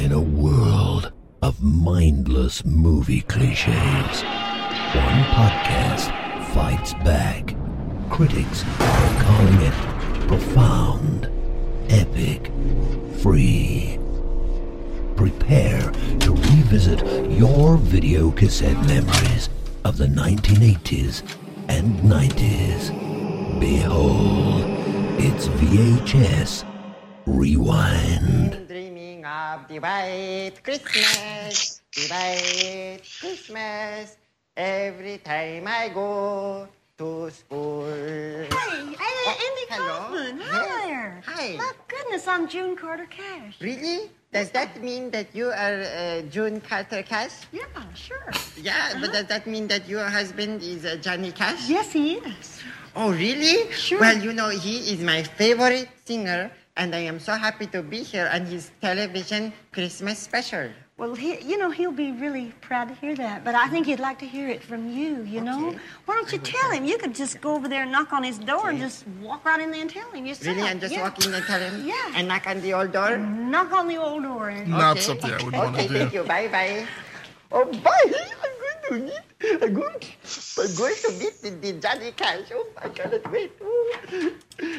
In a world of mindless movie cliches, one podcast fights back. Critics are calling it profound, epic, free. Prepare to revisit your video cassette memories of the 1980s and 90s. Behold, it's VHS Rewind. Dreaming of the white Christmas, the white Christmas. Every time I go to school. Hey, Andy hello. Kaufman. Hi Yes. there. Hi. My goodness, I'm June Carter Cash. Really? Does that mean that you are June Carter Cash? Yeah, sure. Yeah, but does that mean that your husband is Johnny Cash? Yes, he is. Oh, really? Sure. Well, you know, he is my favorite singer, and I am so happy to be here on his television Christmas special. Well, he'll be really proud to hear that, but I think he'd like to hear it from you, you know? Okay. Why don't you tell him? You could just go over there and knock on his door and just walk right in there and tell him yourself. Really? And just Yeah. walk in and tell him? Yeah. And knock on the old door? Knock on the old door and... Not something I would want to Okay, do. thank you. Bye-bye. Oh, bye. I'm going to meet the Johnny Cash. Oh, I cannot wait. Oh.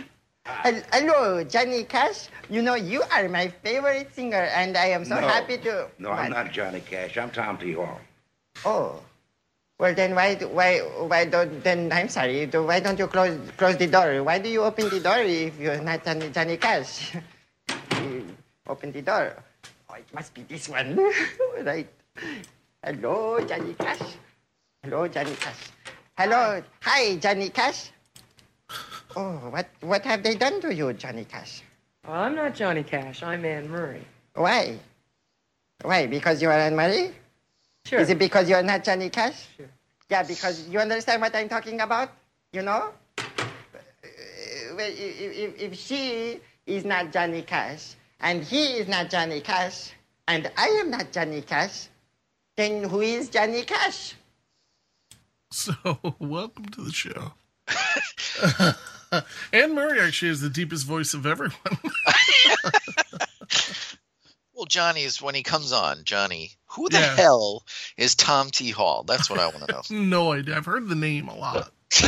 Hello, Johnny Cash. You know, you are my favorite singer, and I am so happy to... No, I'm not Johnny Cash. I'm Tom T. Hall. Oh. Well, then why don't... Then, I'm sorry. Why don't you close the door? Why do you open the door if you're not Johnny Cash? You open the door. Oh, it must be this one. Right. Hello, Johnny Cash. Hello, Johnny Cash. Hello. Hi, Johnny Cash. Oh, what have they done to you, Johnny Cash? Well, I'm not Johnny Cash. I'm Anne Murray. Why? Why? Because you are Anne Marie? Sure. Is it because you are not Johnny Cash? Sure. Yeah, because you understand what I'm talking about? You know? Well, if she is not Johnny Cash, and he is not Johnny Cash, and I am not Johnny Cash, then who is Johnny Cash? So, welcome to the show. Anne Murray actually has the deepest voice of everyone. Well, Johnny is when he comes on. Johnny, who the hell is Tom T. Hall? That's what I want to know. No idea. I've heard the name a lot.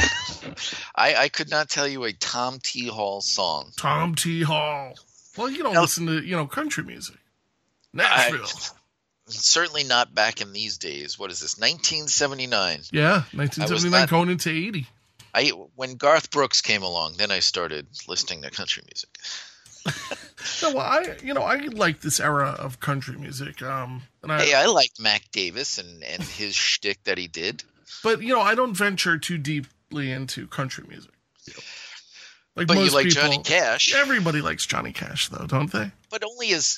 I could not tell you a Tom T. Hall song. Tom T. Hall. Well, you don't listen to, country music. Nashville. Certainly not back in these days. What is this, 1979? Yeah, 1979 going into 80. When Garth Brooks came along, then I started listening to country music. No, I like this era of country music. I liked Mac Davis and his shtick that he did. But, I don't venture too deeply into country music. Like but most you like people, Johnny Cash. Everybody likes Johnny Cash, though, don't they? But only his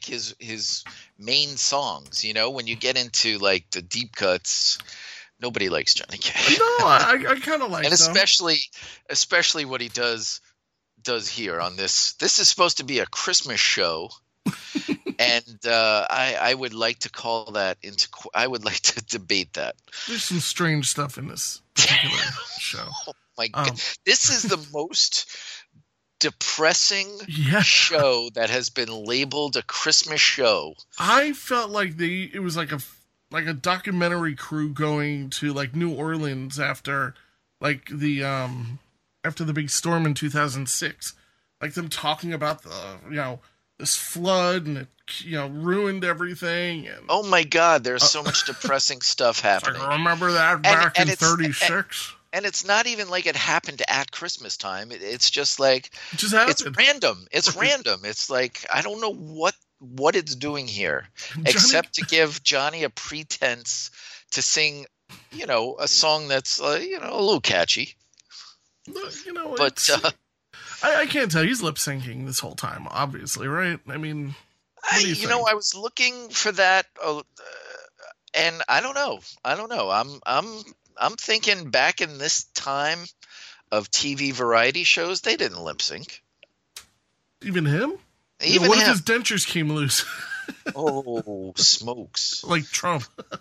main songs. When you get into like the deep cuts, nobody likes Johnny Cash. No, I kind of like and them. especially what he does here on this. This is supposed to be a Christmas show, and I would like to call that into. I would like to debate that. There's some strange stuff in this particular show. Oh my God, this is the most depressing show that has been labeled a Christmas show. I felt like it was like a documentary crew going to like New Orleans after like after the big storm in 2006, like them talking about the this flood and it ruined everything. And oh my God, there's so much depressing stuff happening. Like, remember that back in 36? And it's not even like it happened at Christmas time. It's just like it just happened. It's random. It's random. It's like I don't know what it's doing here, except to give Johnny a pretense to sing, a song that's a little catchy. But I can't tell. He's lip syncing this whole time, obviously, right? I mean, I was looking for that, and I don't know. I'm thinking back in this time of TV variety shows, they didn't lip sync. Even him? Even what him. if his dentures came loose? Oh, smokes. Like Trump.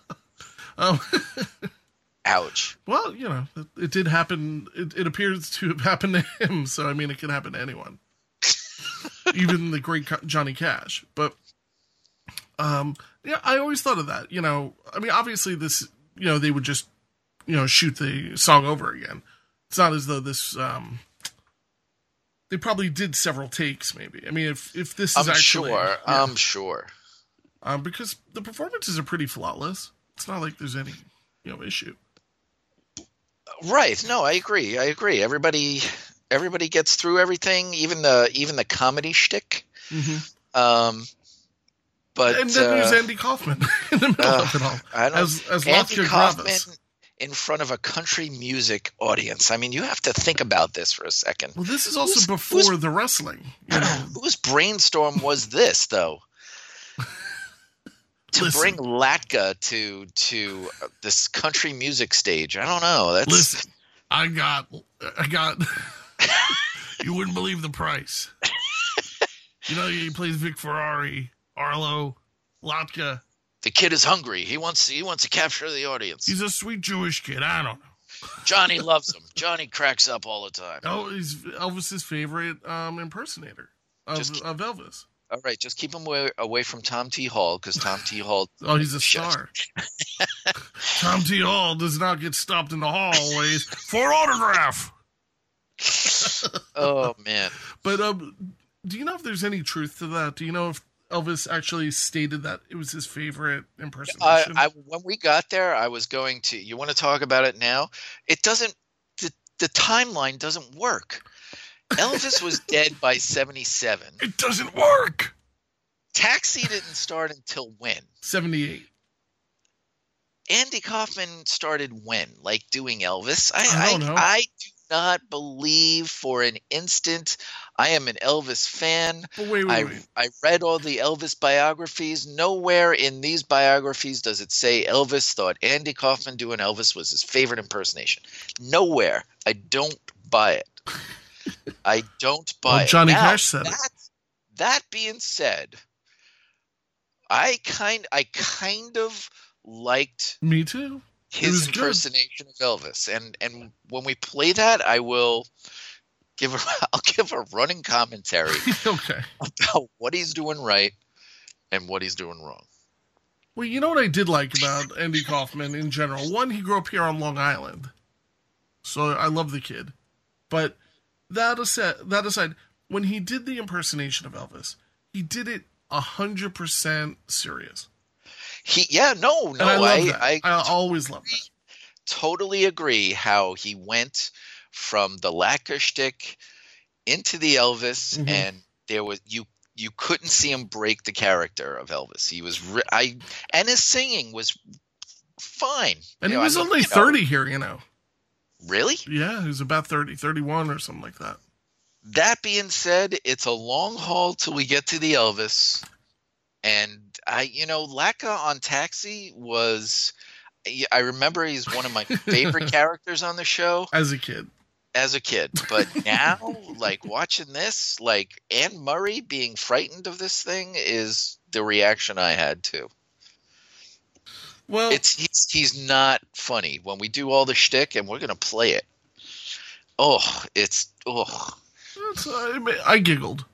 Ouch. Well, it did happen. It appears to have happened to him. So, I mean, it can happen to anyone. Even the great Johnny Cash. But Yeah, I always thought of that. I mean, obviously this, they would just, shoot the song over again. It's not as though this, they probably did several takes, maybe. I mean, if this is actually... I'm sure. Because the performances are pretty flawless. It's not like there's any, issue. Right. No, I agree. Everybody gets through everything, even the comedy shtick. Mm-hmm. But and then there's Andy Kaufman in the middle of it all. As Andy Latka Kaufman Gravas. in front of a country music audience. I mean, you have to think about this for a second. Well, this is also before the wrestling. Whose brainstorm was this, though? To bring Latka to this country music stage. I don't know. Listen, I got you wouldn't believe the price. He plays Vic Ferrari, Arlo, Latka. The kid is hungry. He wants to capture the audience. He's a sweet Jewish kid. I don't know. Johnny loves him. Johnny cracks up all the time. Oh, he's Elvis's favorite impersonator of Elvis. All right, just keep him away from Tom T. Hall, because Tom T. Hall... Oh, he's a star. Tom T. Hall does not get stopped in the hallways for autograph. Oh, man. But do you know if there's any truth to that? Do you know if Elvis actually stated that it was his favorite impersonation? When we got there, I was going to... You want to talk about it now? It doesn't... The timeline doesn't work. Elvis was dead by 77. It doesn't work. Taxi didn't start until when? 78. Andy Kaufman started when? Like doing Elvis? I don't know. I do not believe for an instant I am an Elvis fan. But wait. I read all the Elvis biographies. Nowhere in these biographies does it say Elvis thought Andy Kaufman doing Elvis was his favorite impersonation. Nowhere. I don't buy it. I don't buy it. Johnny Cash said it. That being said, I kind of liked Me too. his impersonation of Elvis, and when we play that, I'll give a running commentary Okay. about what he's doing right and what he's doing wrong. Well, you know what I did like about Andy Kaufman in general? One, he grew up here on Long Island, so I love the kid. But that aside, when he did the impersonation of Elvis, he did it 100% serious. I always love that. Totally agree how he went from the Latka shtick into the Elvis, Mm-hmm. and there was you couldn't see him break the character of Elvis. He was and his singing was fine. And he was only 30 here, Really? Yeah, he was about 30, 31 or something like that. That being said, it's a long haul till we get to the Elvis. And Latka on Taxi I remember he's one of my favorite characters on the show. As a kid. But now, like, watching this, like, Anne Murray being frightened of this thing is the reaction I had too. Well, he's not funny when we do all the shtick, and we're gonna play it. I giggled.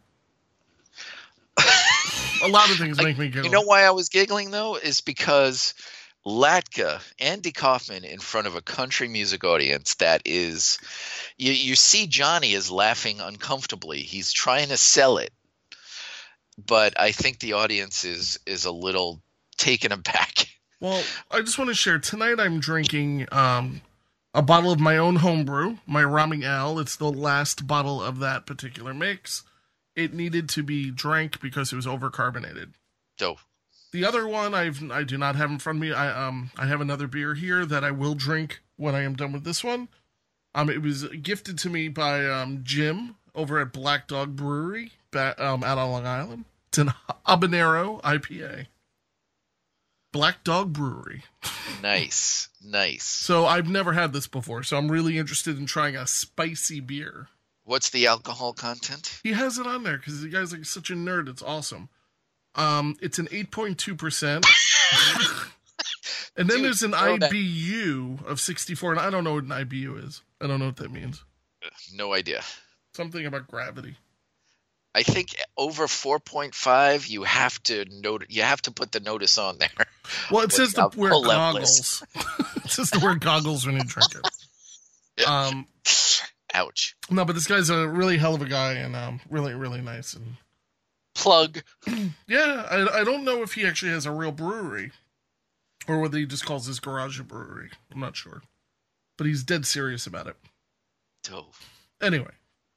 A lot of things make me giggle. You know why I was giggling though? Is because Latka, Andy Kaufman in front of a country music audience that is, you see Johnny is laughing uncomfortably. He's trying to sell it, but I think the audience is a little taken aback. Well, I just want to share. Tonight I'm drinking a bottle of my own homebrew, my Raming Ale. It's the last bottle of that particular mix. It needed to be drank because it was overcarbonated. Dope. The other one I do not have in front of me. I have another beer here that I will drink when I am done with this one. It was gifted to me by Jim over at Black Dog Brewery out on Long Island. It's an habanero IPA. Black Dog Brewery. Nice. So I've never had this before, so I'm really interested in trying a spicy beer. What's the alcohol content? He has it on there because the guy's like such a nerd. It's awesome. It's an 8.2%. And then there's an IBU of 64, and I don't know what an IBU is. I don't know what that means. No idea. Something about gravity. I think over 4.5, you have to put the notice on there. Well, it says to wear alcohol levels. goggles. It says to wear goggles when you drink it. Ouch. No, but this guy's a really hell of a guy and really, really nice. And Plug. yeah, I don't know if he actually has a real brewery or whether he just calls his garage a brewery. I'm not sure. But he's dead serious about it. Dove. Anyway.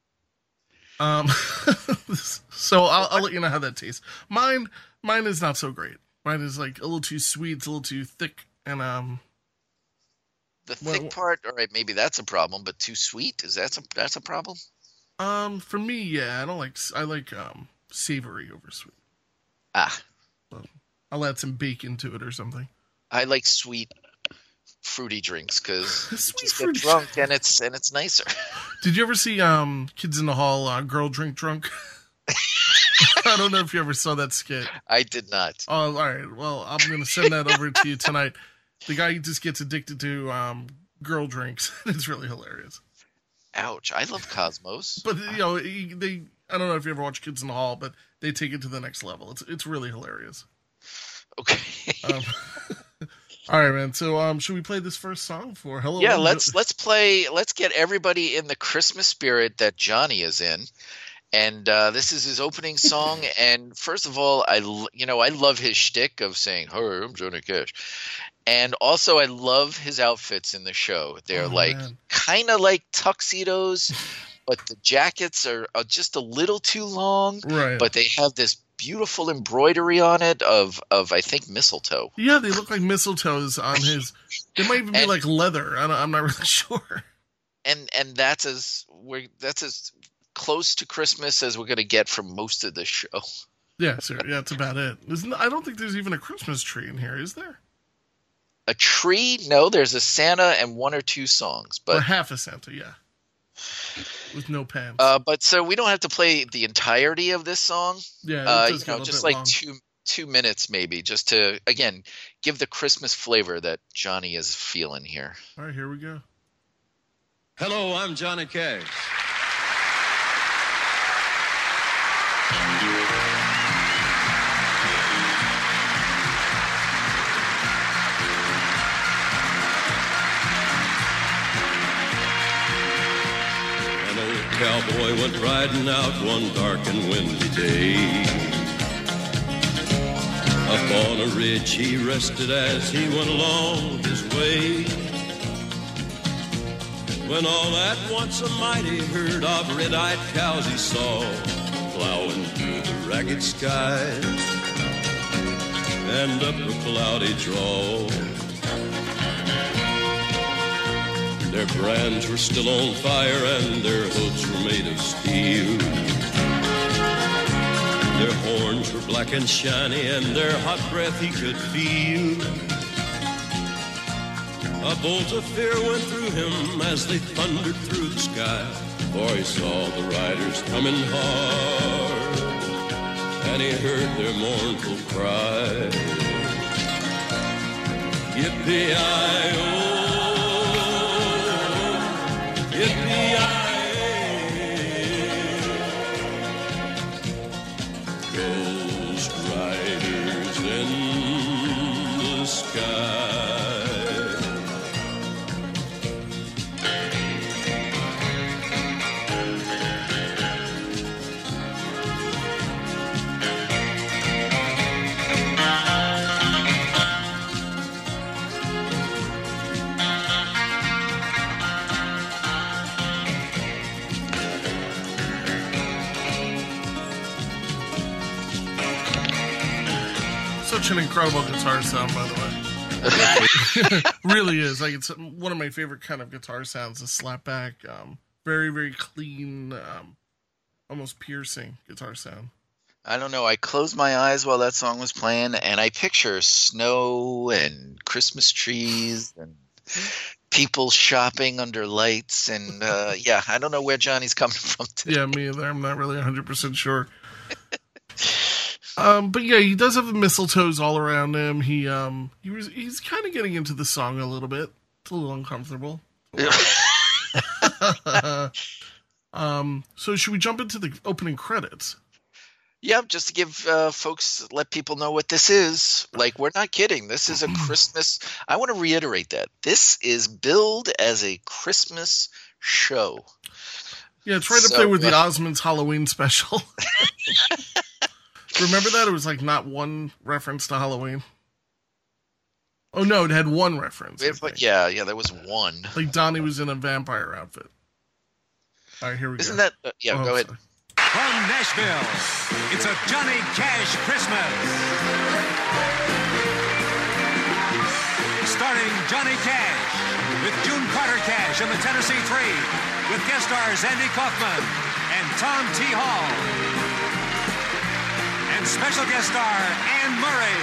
So I'll let you know how that tastes. Mine is not so great. Mine is like a little too sweet, it's a little too thick, and the thick part, all right, maybe that's a problem, but too sweet, that's a problem? For me, yeah, I like savory over sweet. So I'll add some bacon to it or something. I like sweet fruity drinks because you just get fruity drunk and it's nicer. Did you ever see Kids in the Hall Girl Drink Drunk? I don't know if you ever saw that skit. I did not. Oh, all right. Well, I'm going to send that over to you tonight. The guy just gets addicted to girl drinks. It's really hilarious. Ouch. I love Cosmos. But, I don't know if you ever watch Kids in the Hall, but they take it to the next level. It's really hilarious. Okay. All right, man. So, should we play this first song for Hello? Yeah, let's get everybody in the Christmas spirit that Johnny is in. And this is his opening song. And first of all, I love his shtick of saying, "Hey, I'm Johnny Cash." And also, I love his outfits in the show. They're kind of like tuxedos, but the jackets are just a little too long. Right. But they have this beautiful embroidery on it of I think mistletoe. Yeah, they look like mistletoes on his. They might even be like leather. I'm not really sure. And that's as close to Christmas as we're going to get from most of the show. Yeah, sir. Yeah, that's about it. I don't think there's even a Christmas tree in here, is there? A tree? No, there's a Santa and one or two songs, but or half a Santa, yeah, with no pants. But so we don't have to play the entirety of this song. Yeah, just like long. 2 minutes maybe, just to again give the Christmas flavor that Johnny is feeling here. All right, here we go. Hello, I'm Johnny Cash. Cowboy went riding out one dark and windy day. Up on a ridge he rested as he went along his way. When all at once a mighty herd of red-eyed cows he saw plowing through the ragged skies and up a cloudy draw. Their brands were still on fire and their hooves were made of steel. Their horns were black and shiny and their hot breath he could feel. A bolt of fear went through him as they thundered through the sky, for he saw the riders coming hard and he heard their mournful cry. Yippee-i-oh, Ghost riders in the sky. Such an incredible guitar sound, by the way. Really is. Like, it's one of my favorite kind of guitar sounds, the slapback. Very, very clean, almost piercing guitar sound. I don't know. I closed my eyes while that song was playing, and I picture snow and Christmas trees and people shopping under lights. And, yeah, I don't know where Johnny's coming from today. Yeah, me either. I'm not really 100% sure. But yeah, he does have the mistletoes all around him. He's kind of getting into the song a little bit. It's a little uncomfortable. So should we jump into the opening credits? Yeah, just to give folks, let people know what this is. Like, we're not kidding. This is a Christmas. I want to reiterate that. This is billed as a Christmas show. Yeah, it's right up there with the Osmonds Halloween special. Remember that? It was like not one reference to Halloween. Oh, no, it had one reference. Yeah, there was one. Like Donnie was in a vampire outfit. All right, here we go. Isn't that... go ahead. From Nashville, it's a Johnny Cash Christmas. Starring Johnny Cash with June Carter Cash and the Tennessee Three, with guest stars Andy Kaufman and Tom T. Hall. And special guest star Anne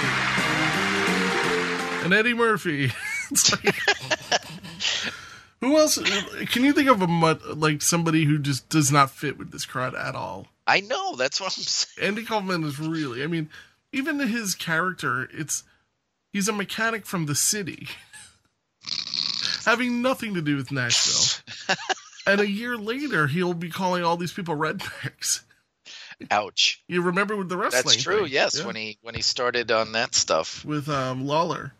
Murray. And Eddie Murphy. Who else? Can you think of somebody who just does not fit with this crowd at all? I know, that's what I'm saying. Andy Kaufman is really, I mean, even his character, he's a mechanic from the city, having nothing to do with Nashville. And a year later, he'll be calling all these people rednecks. Ouch. You remember with the wrestling? That's true. thing? Yes, Yeah. when he started on that stuff with Lawler,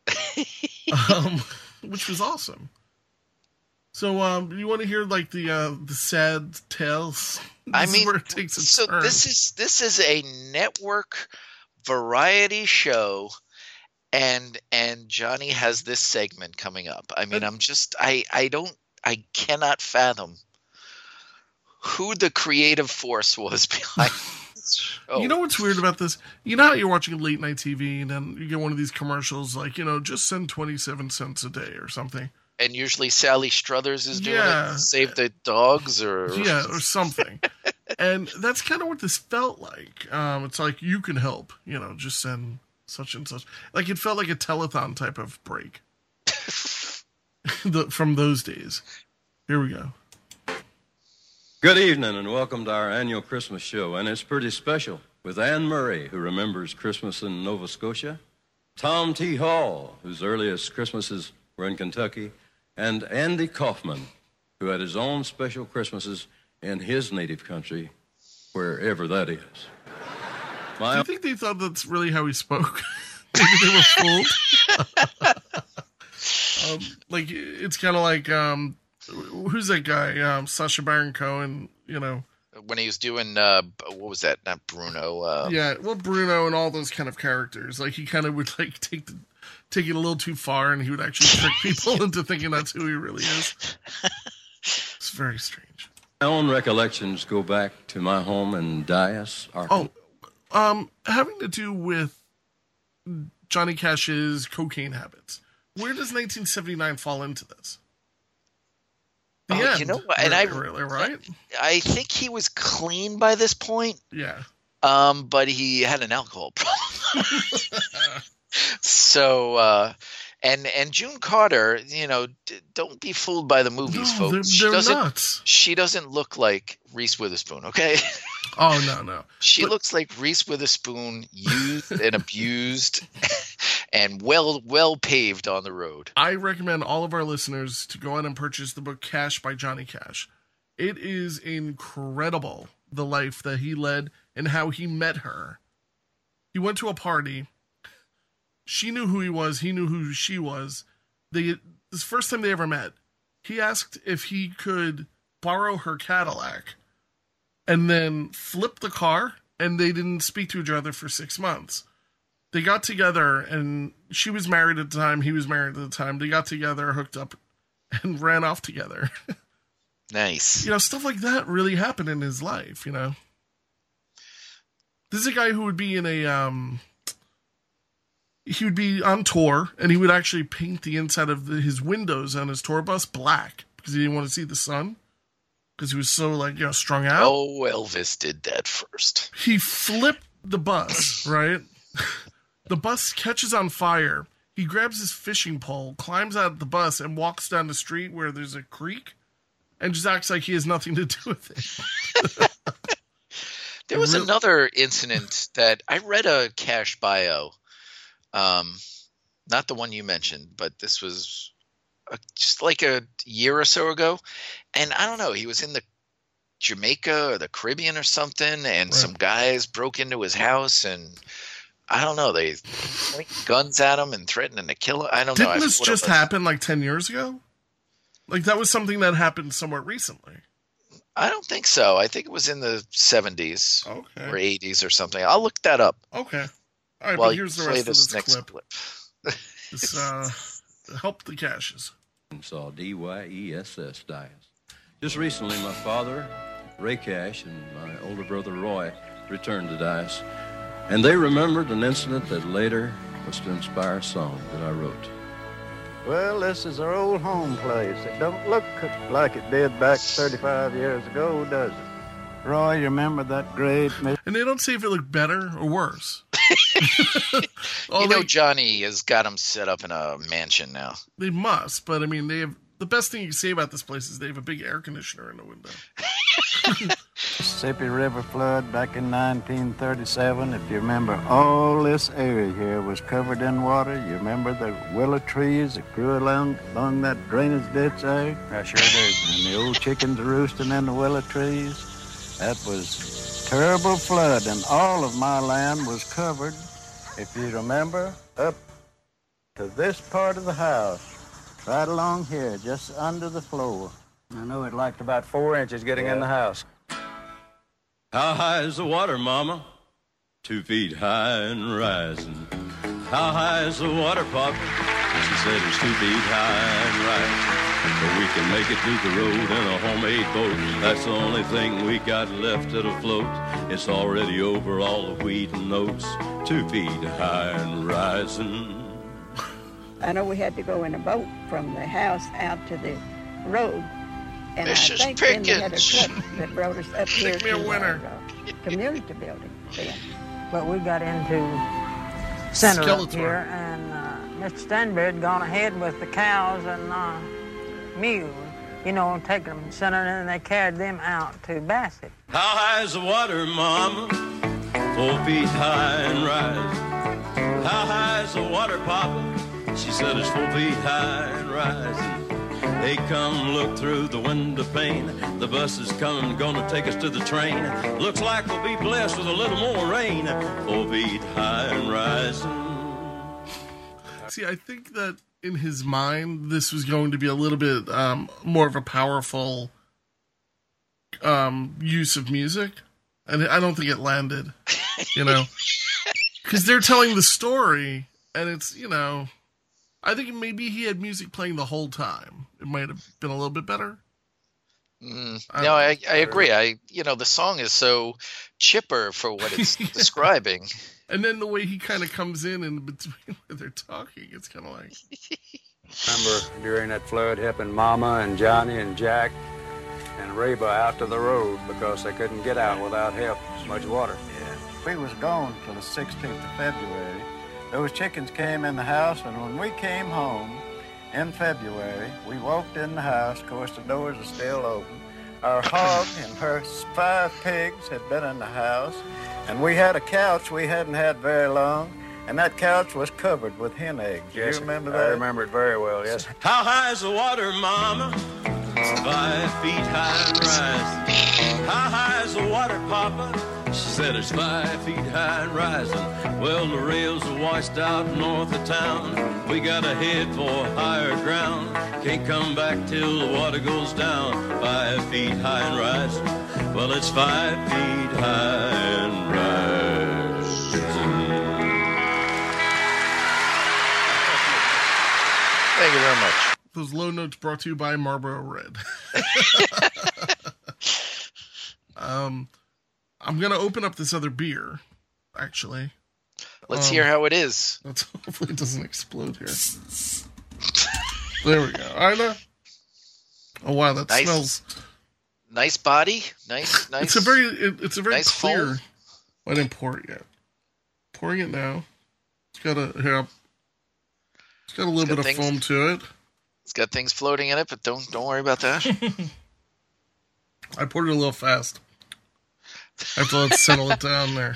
which was awesome. So, you want to hear like the sad tales? This is where it takes a turn. This is a network variety show, and Johnny has this segment coming up. I mean, I cannot fathom who the creative force was behind this show. You know what's weird about this? You know how you're watching late night TV and then you get one of these commercials like, just send 27 cents a day or something. And usually Sally Struthers is doing it to save the dogs or something. And that's kind of what this felt like. It's like, you can help, just send such and such. Like, it felt like a telethon type of break from those days. Here we go. Good evening and welcome to our annual Christmas show. And it's pretty special with Anne Murray, who remembers Christmas in Nova Scotia, Tom T. Hall, whose earliest Christmases were in Kentucky, and Andy Kaufman, who had his own special Christmases in his native country, wherever that is. Do you think they thought that's really how he spoke? Maybe they were fooled. It's kind of like, who's that guy? Sacha Baron Cohen, When he was doing, what was that? Not Bruno. Bruno and all those kind of characters. Like, he kind of would like take it a little too far, and he would actually trick people into thinking that's who he really is. It's very strange. My own recollections go back to my home in Dyess, Arkansas. Having to do with Johnny Cash's cocaine habits. Where does 1979 fall into this? You know what? And right? I think he was clean by this point. Yeah. But he had an alcohol problem. So, and June Carter, don't be fooled by the movies, folks. They're nuts. She doesn't look like Reese Witherspoon, okay? Oh, no. She looks like Reese Witherspoon, used and abused, and well paved on the road. I recommend all of our listeners to go out and purchase the book Cash by Johnny Cash. It is incredible, the life that he led and how he met her. He went to a party. She knew who he was. He knew who she was. This first time they ever met, he asked if he could borrow her Cadillac and then flip the car, and they didn't speak to each other for 6 months. They got together, and she was married at the time. He was married at the time. They got together, hooked up, and ran off together. Nice. Stuff like that really happened in his life, This is a guy who would be in he would be on tour, and he would actually paint the inside of his windows on his tour bus black because he didn't want to see the sun because he was so, strung out. Oh, Elvis did that first. He flipped the bus, right? The bus catches on fire. He grabs his fishing pole, climbs out of the bus, and walks down the street where there's a creek and just acts like he has nothing to do with it. There was another incident that I read a Cash bio. Not the one you mentioned, but this was just like a year or so ago. And I don't know, he was in the Jamaica or the Caribbean or something, and some guys broke into his house, and I don't know, they pointed guns at him and threatening to kill him. I don't know. Didn't this just happen like 10 years ago? Like, that was something that happened somewhat recently. I don't think so. I think it was in the 70s or 80s or something. I'll look that up. Okay. All right, well, but here's the rest of this next clip. Help the Cashes. Saw D-Y-E-S-S Dias. Just recently, my father, Ray Cash, and my older brother, Roy, returned to Dias. And they remembered an incident that later was to inspire a song that I wrote. Well, this is our old home place. It don't look like it did back 35 years ago, does it? Roy, you remember that great... And they don't say if it looked better or worse. Johnny has got him set up in a mansion now. They must, but I mean, they have... The best thing you can say about this place is they have a big air conditioner in the window. Mississippi River flood back in 1937. If you remember, all this area here was covered in water. You remember the willow trees that grew along that drainage ditch there? I sure do. And the old chickens roosting in the willow trees. That was terrible flood, and all of my land was covered, if you remember, up to this part of the house. Right along here, just under the floor. I know it liked about 4 inches getting in the house. How high is the water, Mama? 2 feet high and rising. How high is the water, Papa? She said it's 2 feet high and rising. But we can make it to the road in a homemade boat. That's the only thing we got left at afloat. It's already over all the wheat and oats. 2 feet high and rising. I know we had to go in a boat from the house out to the road. And Mrs. I think then we had a truck that brought us up here to our community building then. But we got into center up here, and Mr. Stanbeard had gone ahead with the cows and mules, and taking them to center, and then they carried them out to Bassett. How high is the water, Mama? 4 feet high and rising. How high is the water, Papa? She said it's 4 feet high and rising. Hey, come look through the window pane. The bus is coming, gonna take us to the train. Looks like we'll be blessed with a little more rain. 4 feet high and rising. See, I think that in his mind, this was going to be a little bit more of a powerful use of music. And I don't think it landed, Because they're telling the story, and it's, I think maybe he had music playing the whole time. It might have been a little bit better. I agree. The song is so chipper for what it's describing. And then the way he kind of comes in between where they're talking, it's kind of like... Remember during that flood helping Mama and Johnny and Jack and Reba out to the road because they couldn't get out without help. So much water. Yeah. We was gone till the 16th of February. Those chickens came in the house, and when we came home in February, we walked in the house. Of course, the doors are still open. Our hog and her 5 pigs had been in the house, and we had a couch we hadn't had very long, and that couch was covered with hen eggs. Yes, you remember that? I remember it very well, yes. How high is the water, Mama? 5 feet high and rising. How high is the water, Papa? She said it's 5 feet high and rising. Well, the rails are washed out north of town. We got to head for higher ground. Can't come back till the water goes down. 5 feet high and rising. Well, it's 5 feet high and rising. Thank you very much. Those low notes brought to you by Marlboro Red. I'm going to open up this other beer, actually. Let's hear how it is. Hopefully it doesn't explode here. There we go. I know. Oh, wow, that smells... Nice body. Nice. It's a very nice clear... Foam. I didn't pour it yet. Pouring it now. It's got a little bit of foam to it. It's got things floating in it, but don't worry about that. I poured it a little fast. I have to let it settle it down there.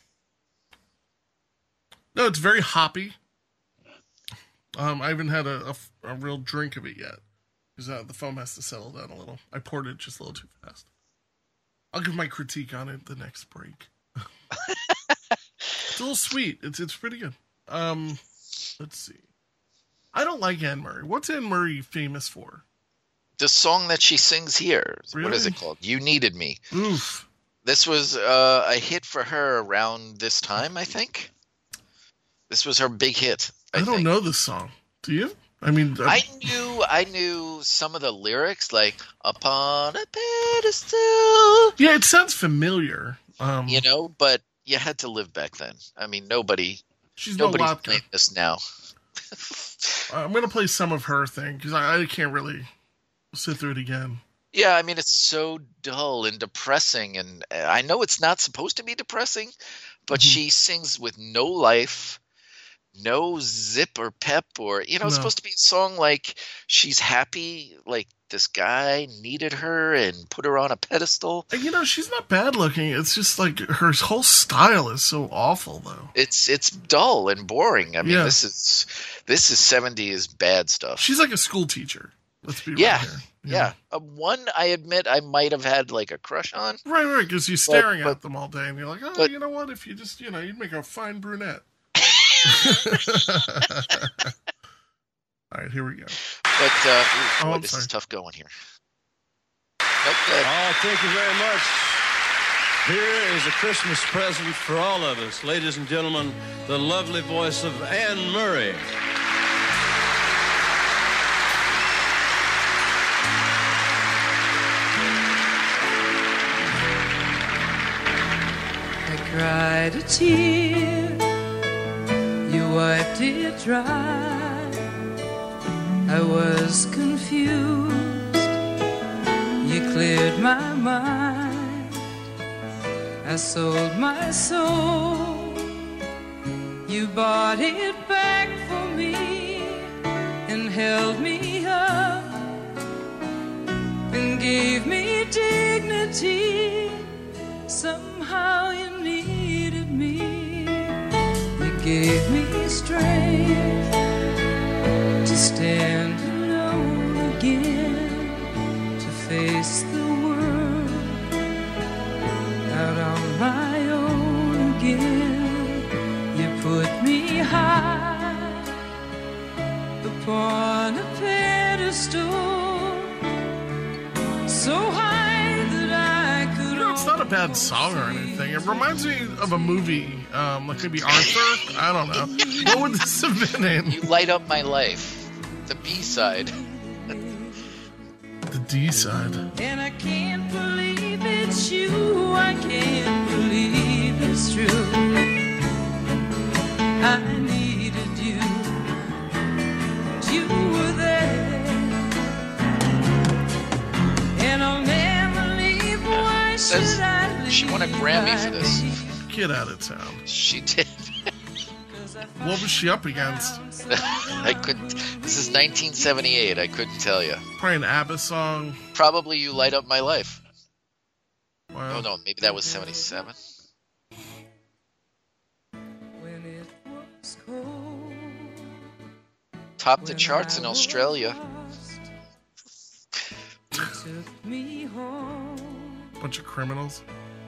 No, it's very hoppy. I haven't had a real drink of it yet. Because the foam has to settle down a little. I poured it just a little too fast. I'll give my critique on it the next break. It's a little sweet. It's pretty good. Let's see. I don't like Anne Murray. What's Anne Murray famous for? The song that she sings here. Really? What is it called? You Needed Me. Oof. This was a hit for her around this time, I think. This was her big hit. I don't know this song. Do you? I mean, I knew some of the lyrics, like "Upon a Pedestal." Yeah, it sounds familiar. But you had to live back then. I mean, nobody's no playing this now. I'm gonna play some of her thing because I can't really sit through it again. Yeah, I mean, it's so dull and depressing, and I know it's not supposed to be depressing, but she sings with no life. No zip or pep it's supposed to be a song like she's happy, like this guy needed her and put her on a pedestal. And, she's not bad looking. It's just like her whole style is so awful, though. It's dull and boring. I mean, this is 70s bad stuff. She's like a school teacher. Let's be real here. Yeah. One I admit I might have had like a crush on. Right, because you're staring at them all day and you're like, you know what? If you just, you'd make a fine brunette. All right, here we go. But this is tough going here. Nope, thank you very much. Here is a Christmas present for all of us, ladies and gentlemen. The lovely voice of Anne Murray. I cried a tear. You wiped it dry. I was confused. You cleared my mind. I sold my soul. You bought it back for me and held me up and gave me dignity. Somehow you needed me. You gave me strength to stand alone again, to face the world out on my own again. You put me high upon a pedestal, so high that I could. It's not a bad song or anything. It reminds me of a movie, like maybe Arthur. I don't know. What would this have been in? You Light Up My Life. The B-side. The D-side. And I can't believe it's you. I can't believe it's true. I needed you. You were there. And I'll never leave. Why should I leave? She won a Grammy for this. Get out of town. She did. What was she up against? I couldn't. This is 1978. I couldn't tell you. Probably an ABBA song. Probably You Light Up My Life. Wow. Oh no, maybe that was 77. Topped the charts in Australia. Bunch of criminals.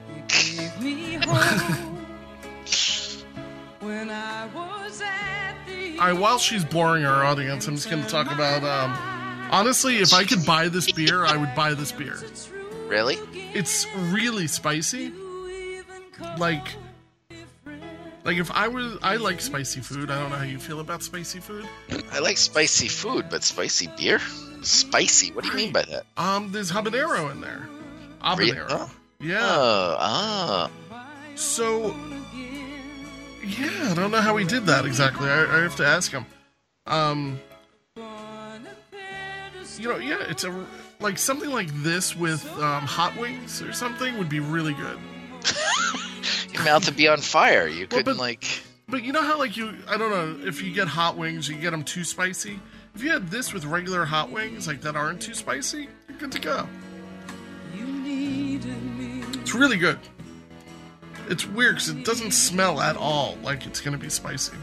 While she's boring our audience, I'm just going to talk about, honestly, if I could buy this beer, I would buy this beer. Really? It's really spicy. Like if I like spicy food. I don't know how you feel about spicy food. I like spicy food, but spicy beer? Spicy? What do you mean by that? There's habanero in there. Habanero. Oh. Yeah. So, yeah, I don't know how he did that exactly. I have to ask him. It's like something like this with hot wings or something would be really good. Your mouth would be on fire. You couldn't But you know how I don't know, if you get hot wings, you get them too spicy. If you had this with regular hot wings, like that aren't too spicy, you're good to go. It's really good. It's weird because it doesn't smell at all like it's going to be spicy.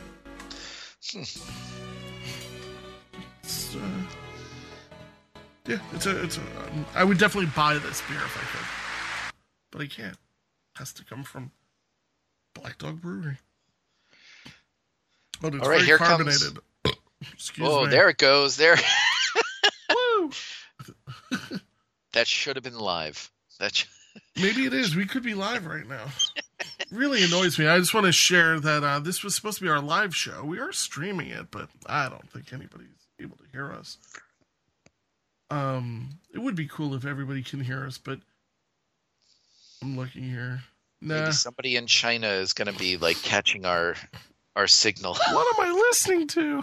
I would definitely buy this beer if I could. but I can't. It has to come from Black Dog Brewery. But it's all right, very here carbonated. Comes... Excuse me. There it goes. There. Woo! That should have been live. Maybe it is. We could be live right now. Really annoys me. I just want to share that this was supposed to be our live show. We are streaming it, but I don't think anybody's able to hear us. It would be cool if everybody can hear us, but I'm looking here. Nah. Maybe somebody in China is going to be like catching our signal. What am I listening to?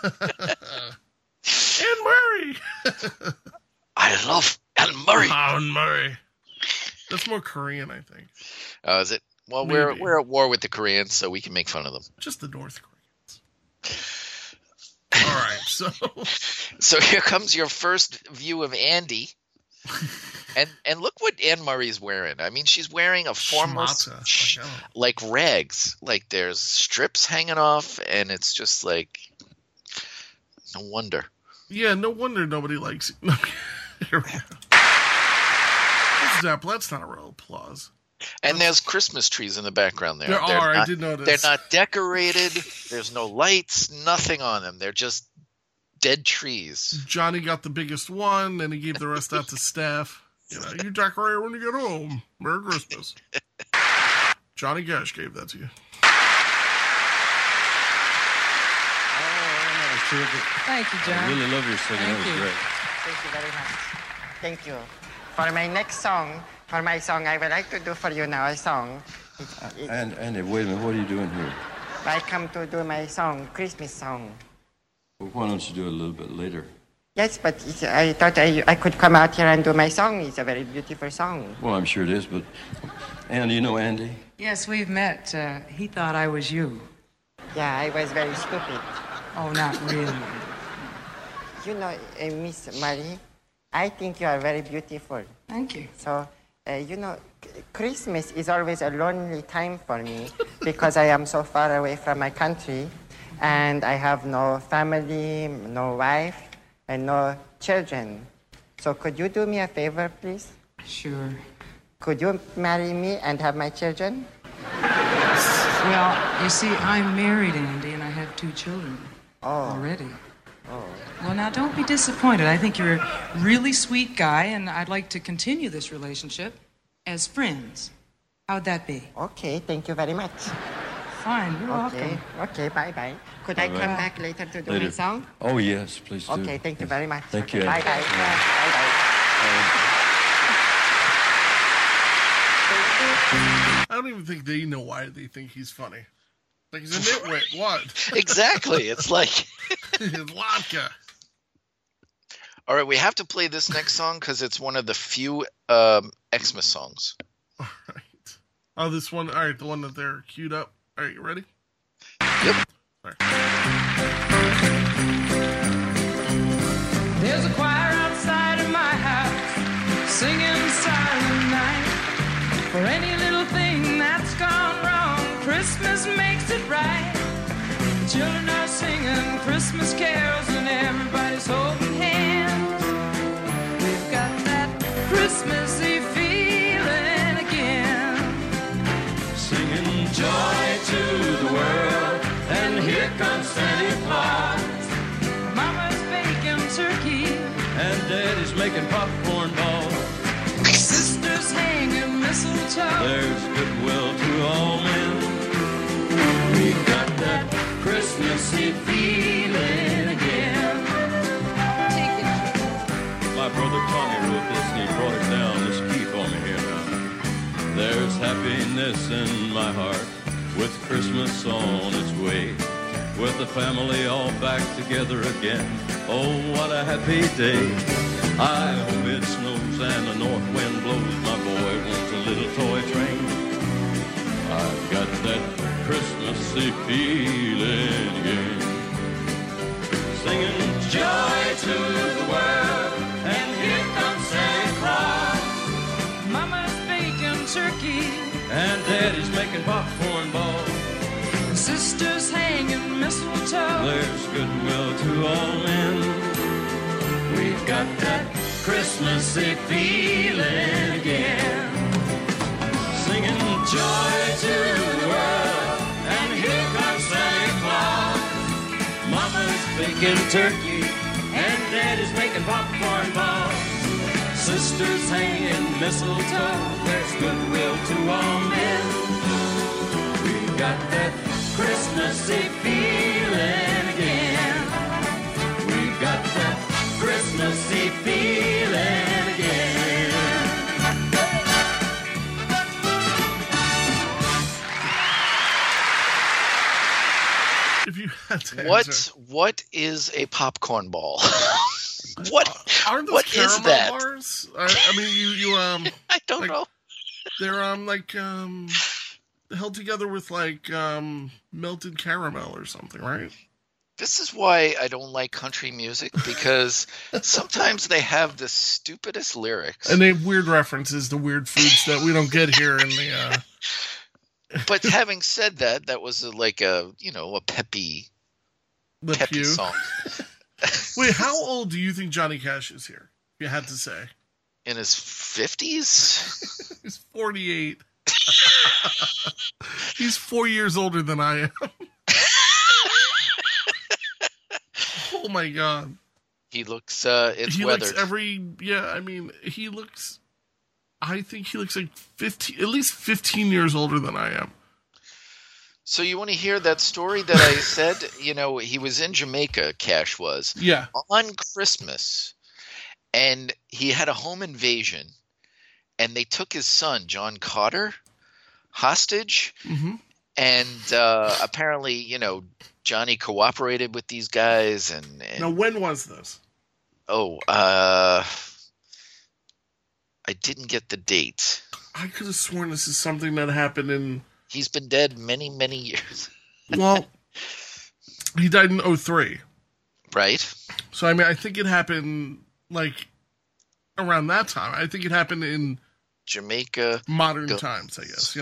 Anne Murray. I love Anne Murray. Anne Murray. That's more Korean, I think. Oh, is it? Well, Maybe. we're at war with the Koreans, so we can make fun of them. Just the North Koreans. All right, so here comes your first view of Andy, and look what Anne Murray's wearing. I mean, she's wearing a formless, like rags. Like there's strips hanging off, and it's just like no wonder. Yeah, no wonder nobody likes it. Here we go. That's not a real applause. And there's Christmas trees in the background there. I did notice. They're not decorated. There's no lights, nothing on them. They're just dead trees. Johnny got the biggest one, and he gave the rest out to staff. You know, you decorate when you get home. Merry Christmas. Johnny Cash gave that to you. Thank you, John. I really love your singing. That was great. Thank you very much. Thank you. For my next song, I would like to do for you now a song. Andy, wait a minute. What are you doing here? I come to do my song, Christmas song. Well, why don't you do it a little bit later? Yes, but I thought I could come out here and do my song. It's a very beautiful song. Well, I'm sure it is, but Andy, you know Andy? Yes, we've met. He thought I was you. Yeah, I was very stupid. Oh, not really. You know, Miss Marie, I think you are very beautiful. Thank you. So, you know, Christmas is always a lonely time for me because I am so far away from my country and I have no family, no wife, and no children. So could you do me a favor, please? Sure. Could you marry me and have my children? Well, you see, I'm married, Andy, and I have 2 children already. Oh. Well, now, don't be disappointed. I think you're a really sweet guy, and I'd like to continue this relationship as friends. How'd that be? Okay, thank you very much. Fine, you're welcome. Okay, bye-bye. Could I come back later to do my song? Oh, yes, please do. Okay, thank you very much. Thank you. Bye-bye. Bye-bye. I don't even think they know why they think he's funny. Like he's a nitwit. What? Exactly. It's like vodka. All right, we have to play this next song because it's one of the few Xmas songs. All right. Oh, this one. All right, the one that they're queued up. All right, you ready? Yep. Sorry. There's a choir outside of my house singing Silent Night. For any little thing that's gone wrong, Christmas makes it right. The children are singing Christmas carols and everybody's holding hands. We've got that Christmassy feeling again. Singing joy to the world, and here comes Santa Claus. Mama's baking turkey, and Daddy's making popcorn balls. Sisters hanging mistletoe. There's goodwill to all men. We've got that Christmassy feeling again. Take it. My brother Tommy wrote this and he brought it down this key for me here now. There's happiness in my heart with Christmas on its way. With the family all back together again. Oh, what a happy day. I hope it snows and the north wind blows. My boy wants a little toy train. I've got that Christmassy feeling again. Singing joy to the world, and here comes Santa Claus. Mama's baking turkey, and Daddy's making popcorn balls. Sisters hanging mistletoe. There's goodwill to all men. We've got that Christmassy feeling again. Joy to the world, and here comes Santa Claus. Mama's baking turkey, and Daddy's making popcorn balls. Sisters hanging mistletoe, there's goodwill to all men. We've got that Christmassy feeling again. We've got that Christmassy feeling again. If you had to what is a popcorn ball? Aren't those what caramel is that? bars? I mean, you I don't know. They're held together with melted caramel or something, right? This is why I don't like country music, because sometimes they have the stupidest lyrics. And they have weird references to weird foods that we don't get here in the. But having said that, that was a peppy song. Wait, how old do you think Johnny Cash is here? If you had to say. In his 50s? He's 48. He's 4 years older than I am. Oh my God. He looks, it's he weathered. I think he looks like at least 15 years older than I am. So you want to hear that story that I said? He was in Jamaica, Cash was. Yeah. On Christmas. And he had a home invasion. And they took his son, John Carter, hostage. Mm-hmm. And apparently, Johnny cooperated with these guys. And now, when was this? I didn't get the date. I could have sworn this is something that happened in... He's been dead many, many years. Well, he died in 2003. Right. So, I think it happened, around that time. I think it happened in... Jamaica. Modern times, I guess,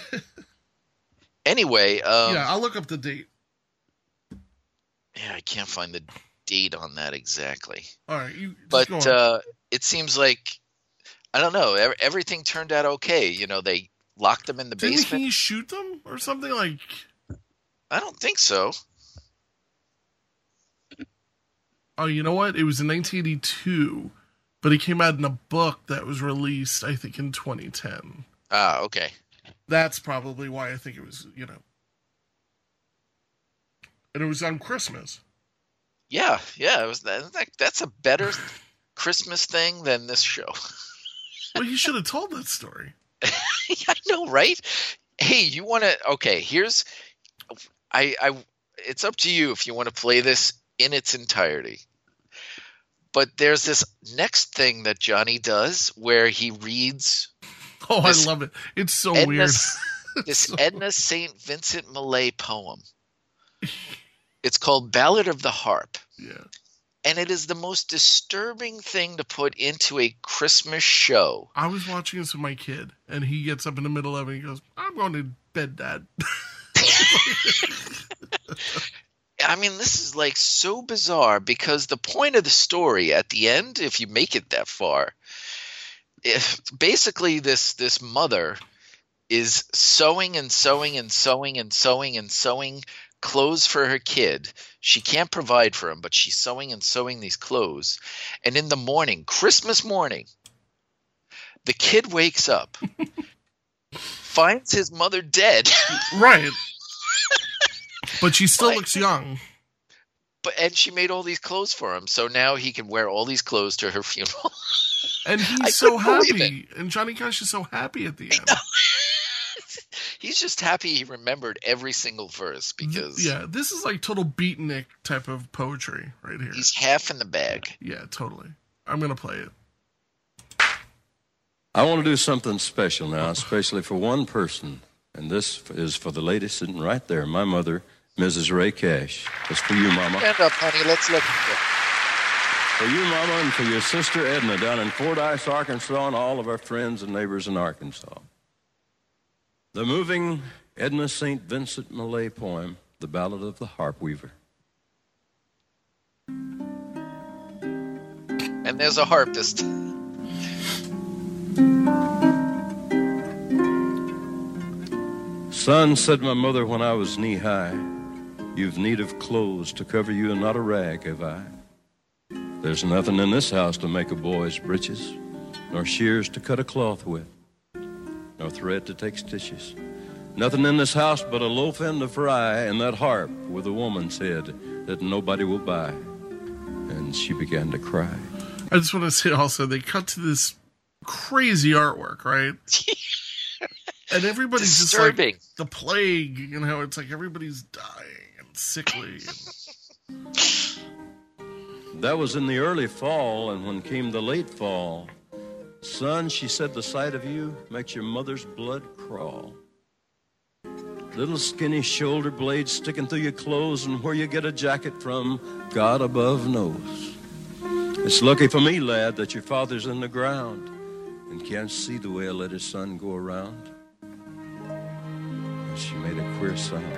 Anyway. Yeah, I'll look up the date. Yeah, I can't find the date on that exactly. All right. But it seems like, I don't know, everything turned out okay. They locked them in the basement. Didn't he shoot them or something I don't think so. Oh, you know what? It was in 1982, but it came out in a book that was released, I think, in 2010. Ah, okay. That's probably why I think it was, And it was on Christmas. Yeah. It was. That's a better Christmas thing than this show. Well, you should have told that story. I know, right? Hey, you want to? Okay, here's. It's up to you if you want to play this in its entirety. But there's this next thing that Johnny does where he reads. Oh, I love it. It's so weird. This Edna St. Vincent Millay poem. It's called Ballad of the Harp. Yeah. And it is the most disturbing thing to put into a Christmas show. I was watching this with my kid, and he gets up in the middle of it and he goes, I'm going to bed, Dad. This is so bizarre because the point of the story at the end, if you make it that far, basically this mother is sewing and sewing and sewing and sewing and sewing clothes for her kid. She can't provide for him, but she's sewing and sewing these clothes. And in the morning, Christmas morning, the kid wakes up, finds his mother dead. Right. But she still looks young. And she made all these clothes for him, so now he can wear all these clothes to her funeral. And he's so happy. And Johnny Cash is so happy at the end. He's just happy he remembered every single verse because... Yeah, this is total beatnik type of poetry right here. He's half in the bag. Yeah, totally. I'm going to play it. I want to do something special now, especially for one person. And this is for the lady sitting right there, my mother, Mrs. Ray Cash. It's for you, Mama. Stand up, honey. Let's look at it. For you, Mama, and for your sister Edna down in Fordyce, Arkansas, and all of our friends and neighbors in Arkansas. The moving Edna St. Vincent Millay poem, The Ballad of the Harp Weaver. And there's a harpist. Son, said my mother when I was knee-high, you've need of clothes to cover you and not a rag have I. There's nothing in this house to make a boy's breeches, nor shears to cut a cloth with, nor thread to take stitches. Nothing in this house but a loaf end to fry and that harp with a woman's head that nobody will buy. And she began to cry. I just want to say also, they cut to this crazy artwork, right? And everybody's disturbing. Just like the plague, you know, it's like everybody's dying and sickly. That was in the early fall, and when came the late fall, son, she said, the sight of you makes your mother's blood crawl. Little skinny shoulder blades sticking through your clothes, and where you get a jacket from, God above knows. It's lucky for me, lad, that your father's in the ground and can't see the way I let his son go around. And she made a queer sound.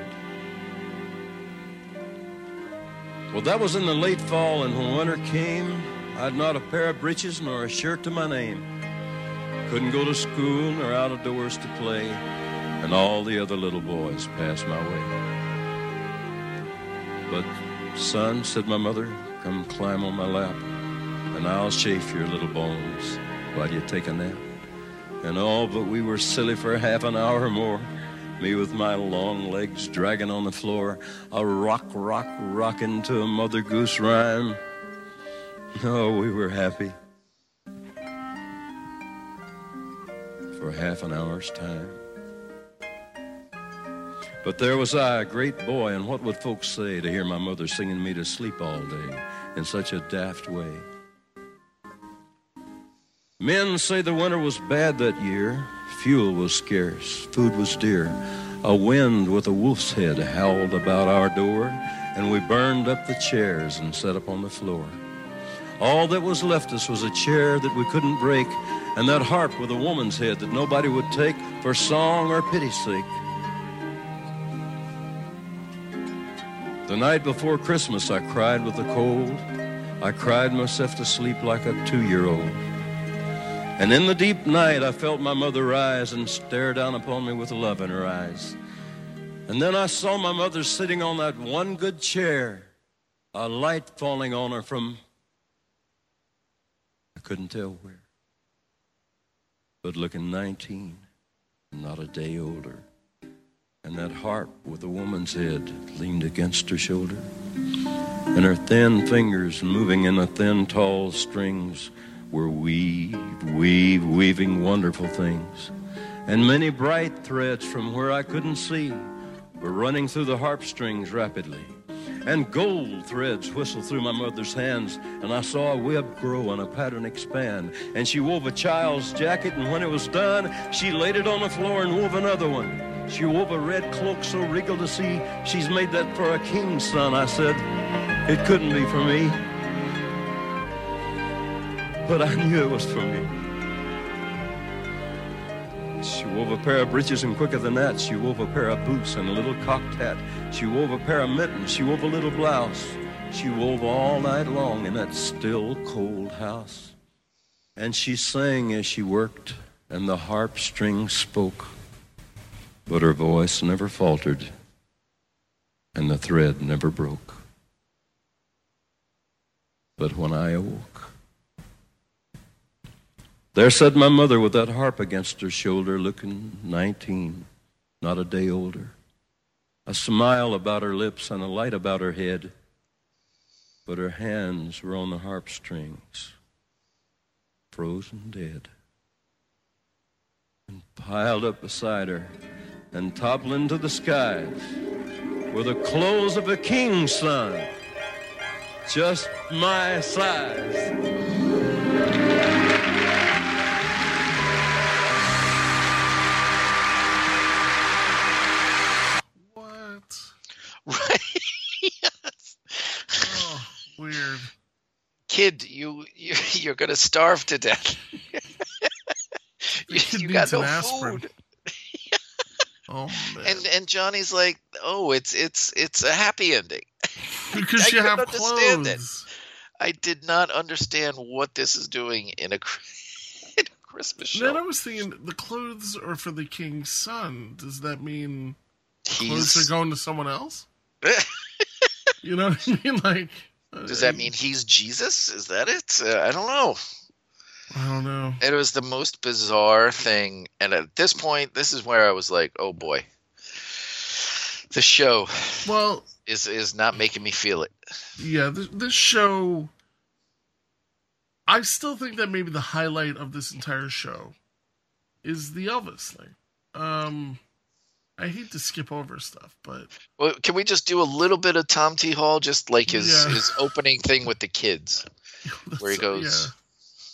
Well, that was in the late fall, and when winter came, I'd not a pair of breeches nor a shirt to my name. Couldn't go to school nor out of doors to play, and all the other little boys passed my way. But, son, said my mother, come climb on my lap, and I'll chafe your little bones while you take a nap. And all but we were silly for half an hour or more, me with my long legs dragging on the floor, a rockin' to a Mother Goose rhyme. Oh, we were happy for half an hour's time. But there was I, a great boy, and what would folks say to hear my mother singing me to sleep all day in such a daft way? Men say the winter was bad that year. Fuel was scarce, food was dear. A wind with a wolf's head howled about our door, and we burned up the chairs and sat upon the floor. All that was left us was a chair that we couldn't break, and that harp with a woman's head that nobody would take for song or pity's sake. The night before Christmas I cried with the cold. I cried myself to sleep like a 2-year-old. And in the deep night I felt my mother rise and stare down upon me with love in her eyes. And then I saw my mother sitting on that one good chair, a light falling on her from, I couldn't tell where, but looking 19, not a day older. And that harp with a woman's head leaned against her shoulder, and her thin fingers moving in the thin, tall strings were weaving wonderful things. And many bright threads from where I couldn't see were running through the harp strings rapidly. And gold threads whistled through my mother's hands, and I saw a web grow and a pattern expand. And she wove a child's jacket, and when it was done, she laid it on the floor and wove another one. She wove a red cloak so regal to see, she's made that for a king's son. I said, it couldn't be for me, but I knew it was for me. She wove a pair of breeches, and quicker than that, she wove a pair of boots and a little cocked hat. She wove a pair of mittens, she wove a little blouse. She wove all night long in that still, cold house. And she sang as she worked, and the harp strings spoke. But her voice never faltered, and the thread never broke. But when I awoke, there sat my mother with that harp against her shoulder, looking 19, not a day older. A smile about her lips and a light about her head, but her hands were on the harp strings, frozen dead. And piled up beside her and toppling to the skies were the clothes of a king's son, just my size. Right. Yes. Oh, weird. Kid, you're gonna starve to death. you got no food. Oh man. And Johnny's like, oh, it's a happy ending. Because you have clothes. It. I did not understand what this is doing in a Christmas show. Then I was thinking, the clothes are for the king's son. Does that mean clothes are going to someone else? You know what I mean? Like, does that mean he's Jesus? Is that it? I don't know. I don't know. It was the most bizarre thing, and at this point, this is where I was like, "Oh boy, the show, is not making me feel it." Yeah, this show. I still think that maybe the highlight of this entire show is the Elvis thing. I hate to skip over stuff, but can we just do a little bit of Tom T. Hall, just like his opening thing with the kids, where he goes. Yeah.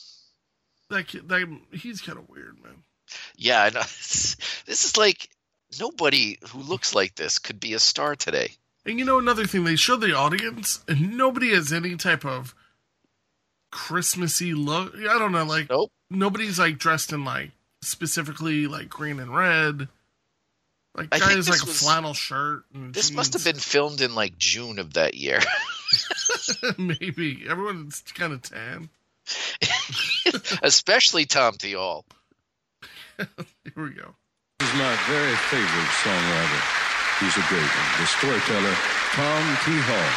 He's kind of weird, man. Yeah, I know. This is like nobody who looks like this could be a star today. And you know, another thing, they show the audience, and nobody has any type of Christmassy look. I don't know, like nobody's like dressed in like specifically like green and red. Like guy has like a flannel shirt. And this must have been filmed in like June of that year. Maybe everyone's kind of tan. Especially Tom T. Hall. Here we go. He's my very favorite songwriter. He's a great one. The storyteller, Tom T. Hall.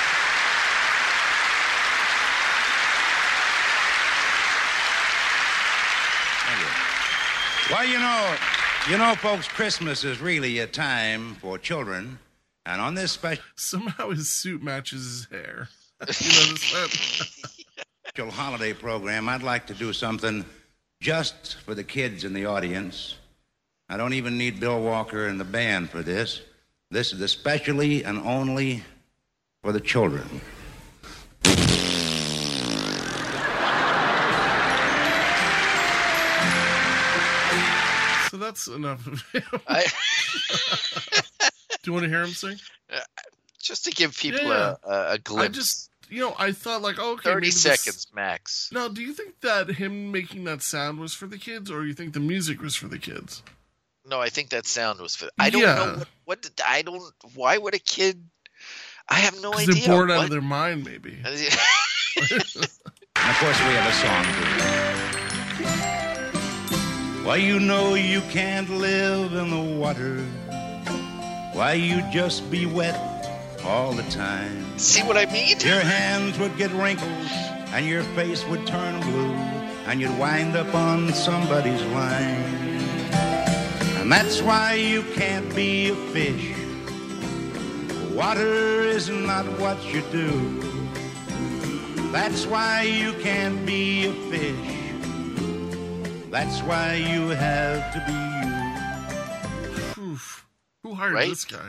Well, you know, folks, Christmas is really a time for children. And on this somehow his suit matches his hair. You notice that? Holiday program, I'd like to do something just for the kids in the audience. I don't even need Bill Walker and the band for this. This is especially and only for the children. So that's enough of him. Do you want to hear him sing? Just to give people a glimpse. I thought like, okay, 30 seconds max. Now, do you think that him making that sound was for the kids, or you think the music was for the kids? No, I think that sound was for. I don't know why would a kid? I have no idea. They're bored out of their mind, maybe. And of course, we have a song too. Why, you know you can't live in the water. Why, you just be wet all the time. See what I mean? Your hands would get wrinkles and your face would turn blue and you'd wind up on somebody's line. And that's why you can't be a fish. Water is not what you do. That's why you can't be a fish. That's why you have to be you. Oof. Who hired this guy?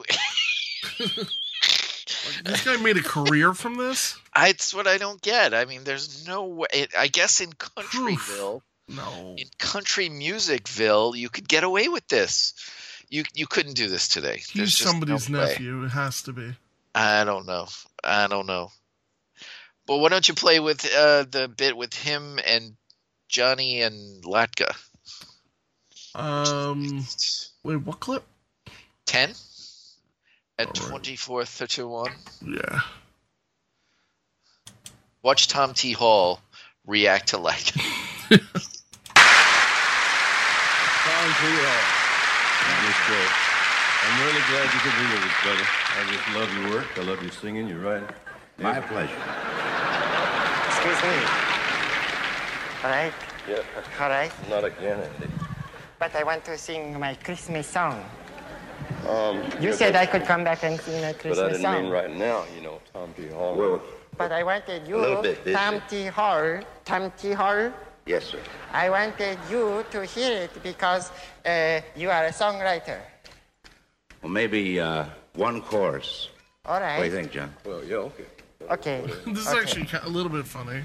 This guy made a career from this? It's what I don't get. I mean, there's no way. I guess in Countryville, in country musicville, you could get away with this. You couldn't do this today. He's somebody's nephew. It has to be. I don't know. But why don't you play with the bit with him and Johnny and Latka? Wait, what clip? 10 at 24:31. Yeah. Watch Tom T. Hall react to Latka. Tom T. Hall. That's great. I'm really glad you could be with us, brother. I just love your work. I love your singing, your writing. My pleasure. Excuse me. All right? Yeah. All right? Not again, Andy. But I want to sing my Christmas song. You said I could come back and sing a Christmas song. But I didn't mean right now, Tom T. Hall. Well, but I wanted you, Tom T. Hall. Yes, sir. I wanted you to hear it because you are a songwriter. Well, maybe one chorus. All right. What do you think, John? Well, yeah, okay. Okay. This is actually a little bit funny.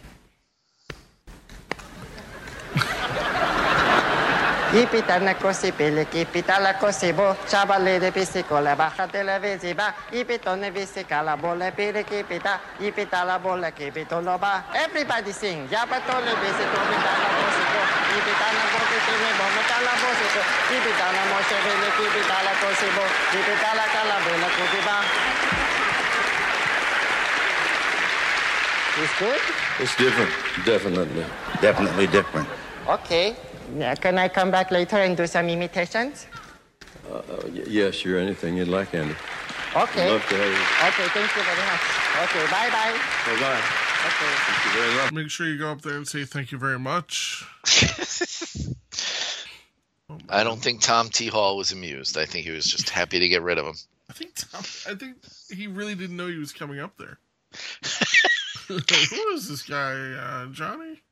Ipitana così pele, ipitala così bo, chavale de pisicola, baja de la visiba, ipitone visicala, bola pere kipita, ipitala bola kipitolo ba. Everybody sing. Yapatole visicolo, pitala cosico, ipitana cositine bomotala bosico, ipitana moshevele, ipitala cosibo, ipitala calabola cupiba. It's good? It's different. Definitely different. Okay. Yeah, can I come back later and do some imitations? Yes, sure. Anything you'd like, Andy. Okay. Love to have you. Okay, thank you very much. Okay, bye-bye. Bye-bye. Okay. Thank you very much. Make sure you go up there and say thank you very much. I don't think Tom T. Hall was amused. I think he was just happy to get rid of him. I think he really didn't know he was coming up there. Who is this guy, Johnny?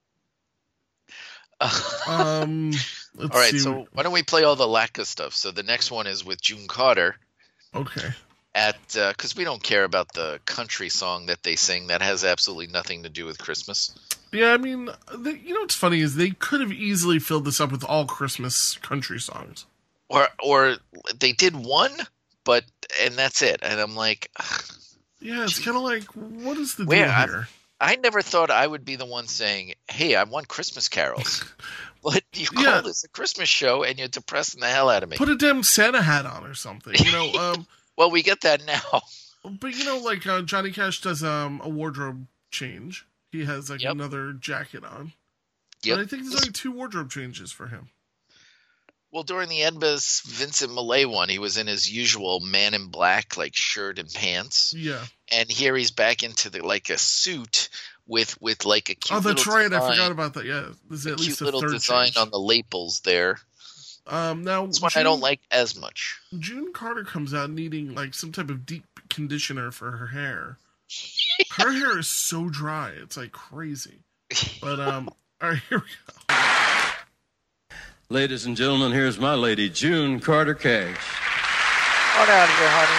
All right, see. so why don't we play all the Latka stuff? So the next one is with June Carter. Okay. Because we don't care about the country song that they sing. That has absolutely nothing to do with Christmas. Yeah, I mean, you know what's funny is they could have easily filled this up with all Christmas country songs. Or they did one, and that's it. And I'm like... Yeah, it's kind of like, what is the deal here? I never thought I would be the one saying, hey, I want Christmas carols. But you call this a Christmas show, and you're depressing the hell out of me. Put a damn Santa hat on or something, you know? Well, we get that now. But, you know, like Johnny Cash does a wardrobe change. He has, like, another jacket on. Yep. But I think there's only 2 wardrobe changes for him. Well, during the Edba's Vincent Millay one, he was in his usual Man in Black, like, shirt and pants. Yeah. And here he's back into a suit with like a cute little design. Oh, that's right. I forgot about that. Yeah. There's at least cute little third design change on the lapels there. Now this one I don't like as much. June Carter comes out needing like some type of deep conditioner for her hair. Her hair is so dry, it's like crazy. But all right, here we go. Ladies and gentlemen, here's my lady, June Carter Cash. Hold on here, honey.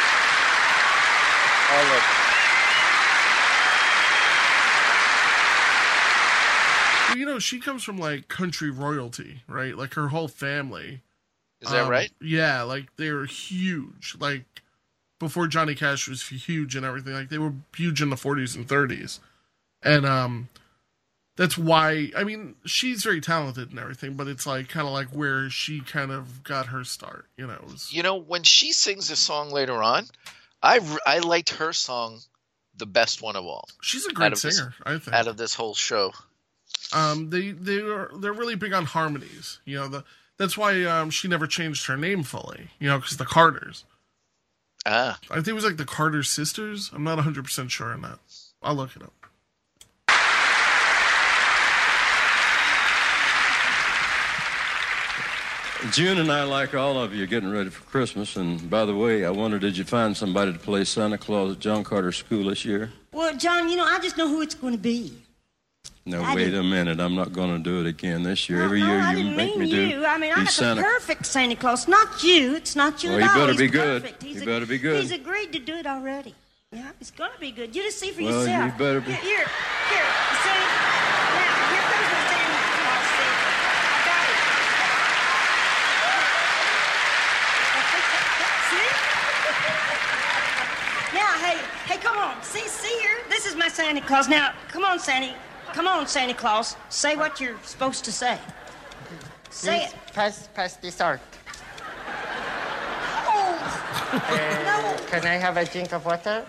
Oh, look. Well, you know, she comes from like country royalty, right? Like her whole family. Is that right? Yeah, like they're huge. Like before Johnny Cash was huge and everything, like they were huge in the 40s and 30s. And that's why, I mean, she's very talented and everything, but it's like kind of like where she kind of got her start, you know. You know, when she sings a song later on, I liked her song the best one of all. She's a great singer, I think. Out of this whole show. They're really big on harmonies, you know. That's why she never changed her name fully, you know, because the Carters. I think it was like the Carter sisters. I'm not 100% sure on that. I'll look it up. June and I, like all of you, are getting ready for Christmas. And by the way, I wonder, did you find somebody to play Santa Claus at John Carter School this year? Well, John, you know, I just know who it's going to be. No, wait a minute. I'm not going to do it again this year. Every year I you didn't make mean me do. You. I mean, I got Santa. the perfect Santa Claus. Not you. It's not you well, at all. He better He's be good. perfect. He better be good. He's agreed to do it already. Yeah, it's going to be good. You just see for well, yourself. You better be. Here. See? Now, here comes my Santa Claus. See? I got it. See? Now, hey, come on. See here? This is my Santa Claus. Now, come on, Santa. Come on, Santa Claus. Say what you're supposed to say. Say it. Pass the salt. Oh. No. Can I have a drink of water?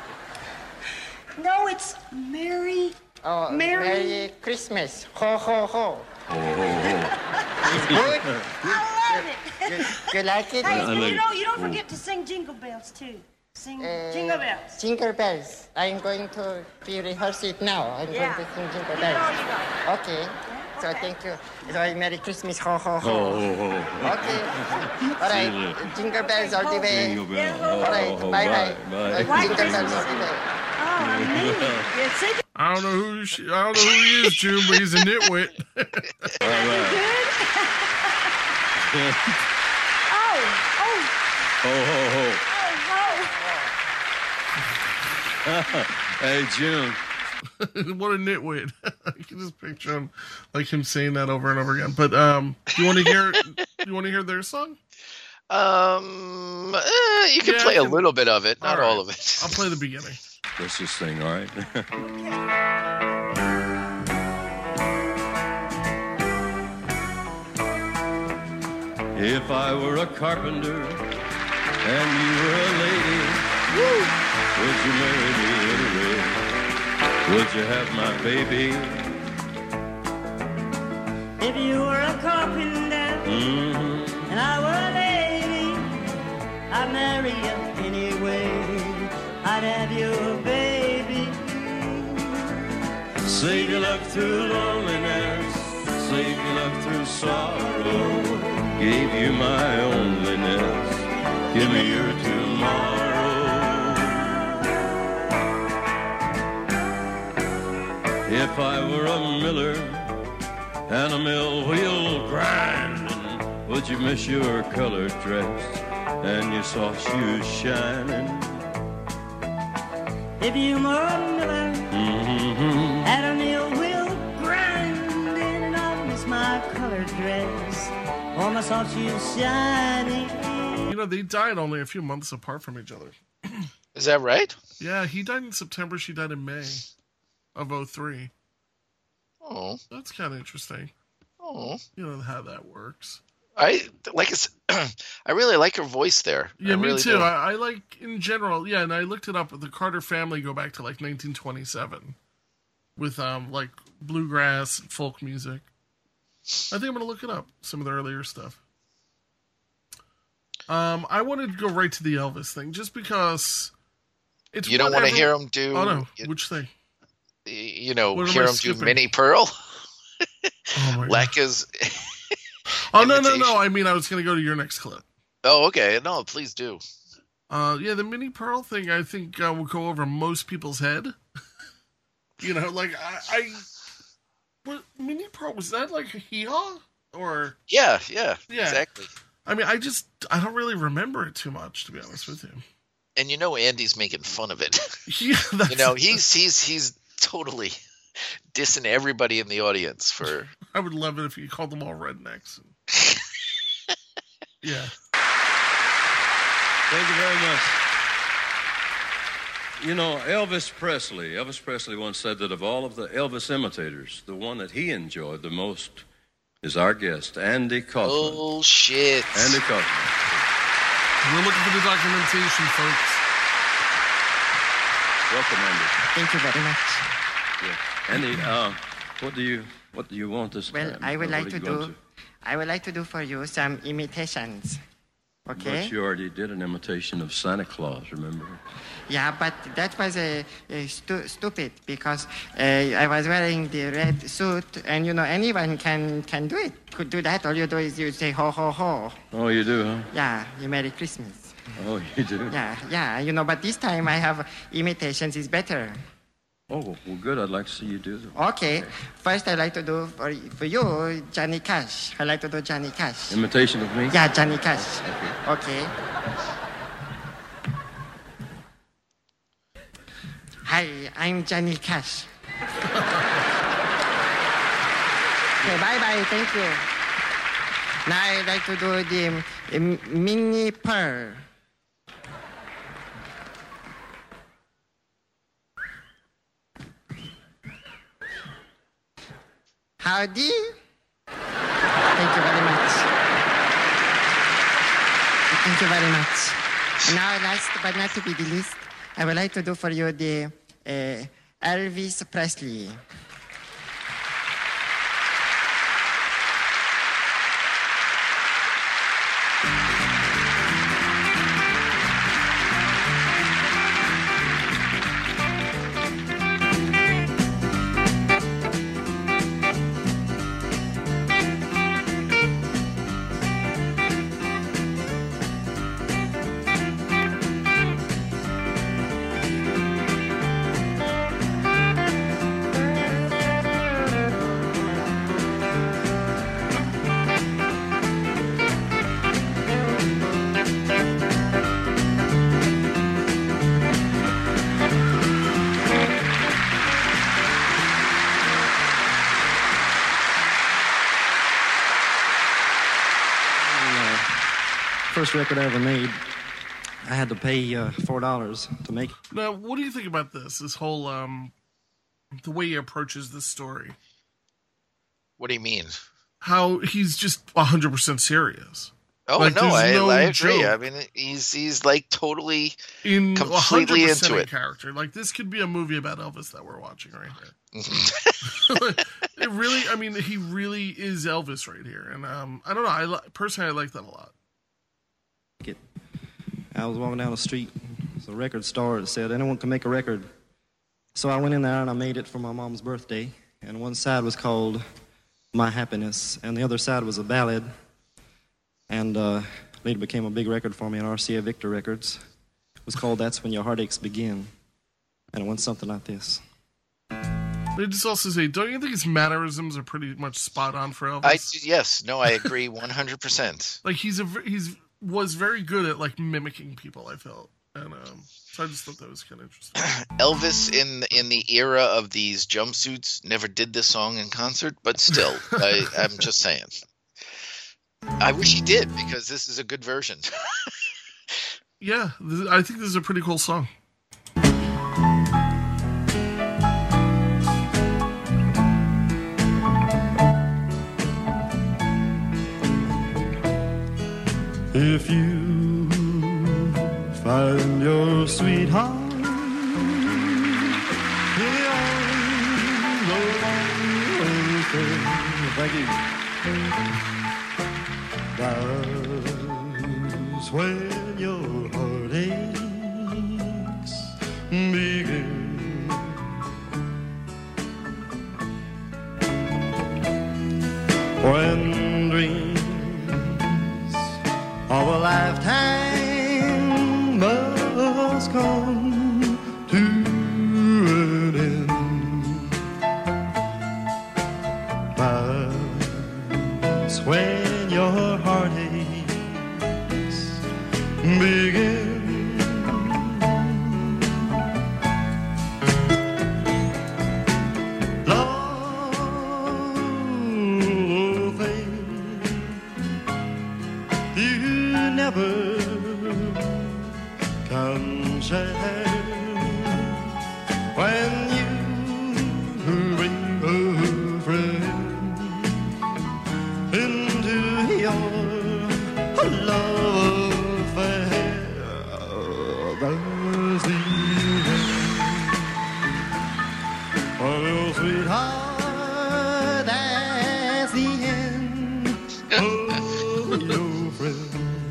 No, it's Merry Christmas. Ho, ho, ho. It's good? I love it. You like it? Hey, you don't forget to sing Jingle Bells, too. Sing Jingle Bells. Jingle Bells. I'm going to be rehearsing it now. I'm going to sing Jingle Bells. Okay. Yeah, so thank you. So Merry Christmas. Ho, ho, ho. Okay. All right. Jingle Bells all the way. Jingle Bells. All right. Bye. Jingle Bells all the way. I don't know who he is, June, but he's a nitwit. Hey, June. What a nitwit. I can just picture him saying that over and over again. But do you want to hear their song? You can play a little bit of it, not all of it. I'll play the beginning. Let's just sing, all right? If I were a carpenter and you were a lady, would you marry me anyway? Would you have my baby? If you were a carpenter and I were a lady, marry you anyway. I'd have you, baby. Save your love through loneliness, save your love through sorrow. Gave you my onlyness, give me your tomorrow. If I were a miller and a mill wheel grinding, would you miss your colored dress and your soft shoes shining? If you were a miller and a mill wheel grinding, I'd miss my colored dress or my soft shoes shining. You know, they died only a few months apart from each other. Is that right? Yeah, he died in September, she died in May of 2003. Oh. That's kind of interesting. Oh. You know how that works. I really like her voice there. Yeah, me really too. do. I like, in general, yeah, and I looked it up. The Carter family go back to like 1927 with like bluegrass, folk music. I think I'm going to look it up, some of the earlier stuff. I wanted to go right to the Elvis thing, just because it's... You don't want to hear him do... Oh, no. Which thing? You know, hear him do Minnie Pearl? Oh, like his... Oh, no. I mean, I was going to go to your next clip. Oh, okay. No, please do. Yeah, the Minnie Pearl thing, I think, will go over most people's head. You know, like, what, Minnie Pearl, was that like a hee-haw? Or... Yeah, exactly. I mean, I don't really remember it too much, to be honest with you. And you know Andy's making fun of it. Yeah, you know, he's totally dissing everybody in the audience for... I would love it if you called them all rednecks. Yeah. Thank you very much. You know, Elvis Presley once said that of all of the Elvis imitators, the one that he enjoyed the most is our guest, Andy Kaufman. Oh, shit. Andy Kaufman. We're looking for the documentation, folks. Welcome, Andy. Thank you very much. Yeah. Andy, what do you want this time? Well, I would like to do for you some imitations. Okay? But you already did an imitation of Santa Claus, remember? Yeah, but that was stupid because I was wearing the red suit, and you know anyone can do it. Could do that. All you do is you say ho ho ho. Oh, you do, huh? Yeah, you Merry Christmas. Oh, you do? Yeah. You know, but this time I have imitations is better. Oh, well, good. I'd like to see you do them. Okay. First, I'd like to do for you, Johnny Cash. I'd like to do Johnny Cash. Imitation of me? Yeah, Johnny Cash. Okay. Hi, I'm Johnny Cash. Okay, bye-bye. Thank you. Now I'd like to do the Minnie Pearl. Howdy. Thank you very much. Thank you very much. And now, last but not to be the least, I would like to do for you the Elvis Presley. First record I ever made, I had to pay $4 to make it. Now, what do you think about this whole, the way he approaches this story? What do you mean? How he's just 100% serious. Oh, like, no, I agree. Joke. I mean, he's like totally in completely 100% into it. Character. Like, this could be a movie about Elvis that we're watching right here. It really, I mean, he really is Elvis right here. And I don't know, personally, I like that a lot. I was walking down the street. There's a record store that said anyone can make a record. So I went in there and I made it for my mom's birthday. And one side was called My Happiness, and the other side was a ballad. And later became a big record for me on RCA Victor Records. It was called That's When Your Heartaches Begin. And it went something like this. They just also say, don't you think his mannerisms are pretty much spot on for Elvis? Yes, I agree 100%. Like he was very good at like mimicking people, I felt. And so I just thought that was kind of interesting. Elvis in the era of these jumpsuits never did this song in concert, but still, I'm just saying. I wish he did, because this is a good version. Yeah, I think this is a pretty cool song. If you find your sweetheart Thank you. That's when your heartaches begin. When dreams of a lifetime must come to an end. That's when your heartaches begin. Love thing you never can share. When you bring a friend into your love affair, that's the end of your sweetheart. That's the end of your friend.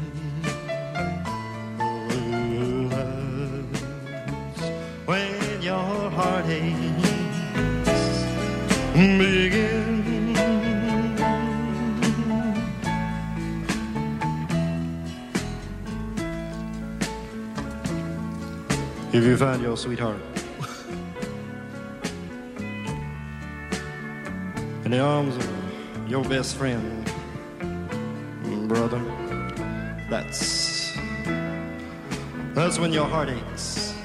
When your heartaches begin. If you find your sweetheart in the arms of your best friend, brother, that's when your heartaches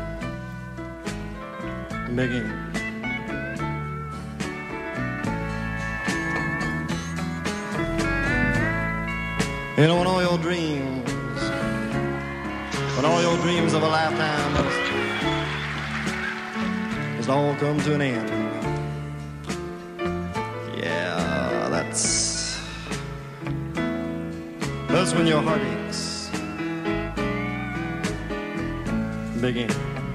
begin. You know, when all your dreams of a lifetime must all come to an end. Yeah, that's when your heartaches begin.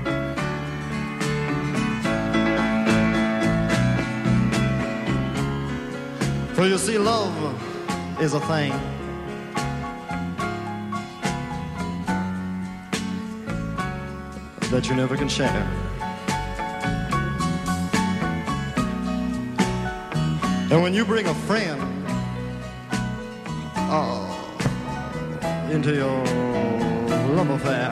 For you see, love is a thing that you never can share. And when you bring a friend into your love affair,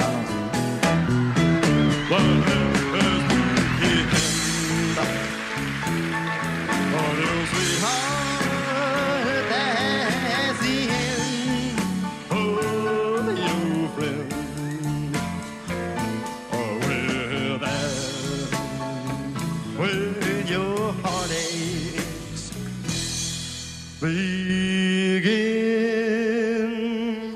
begin.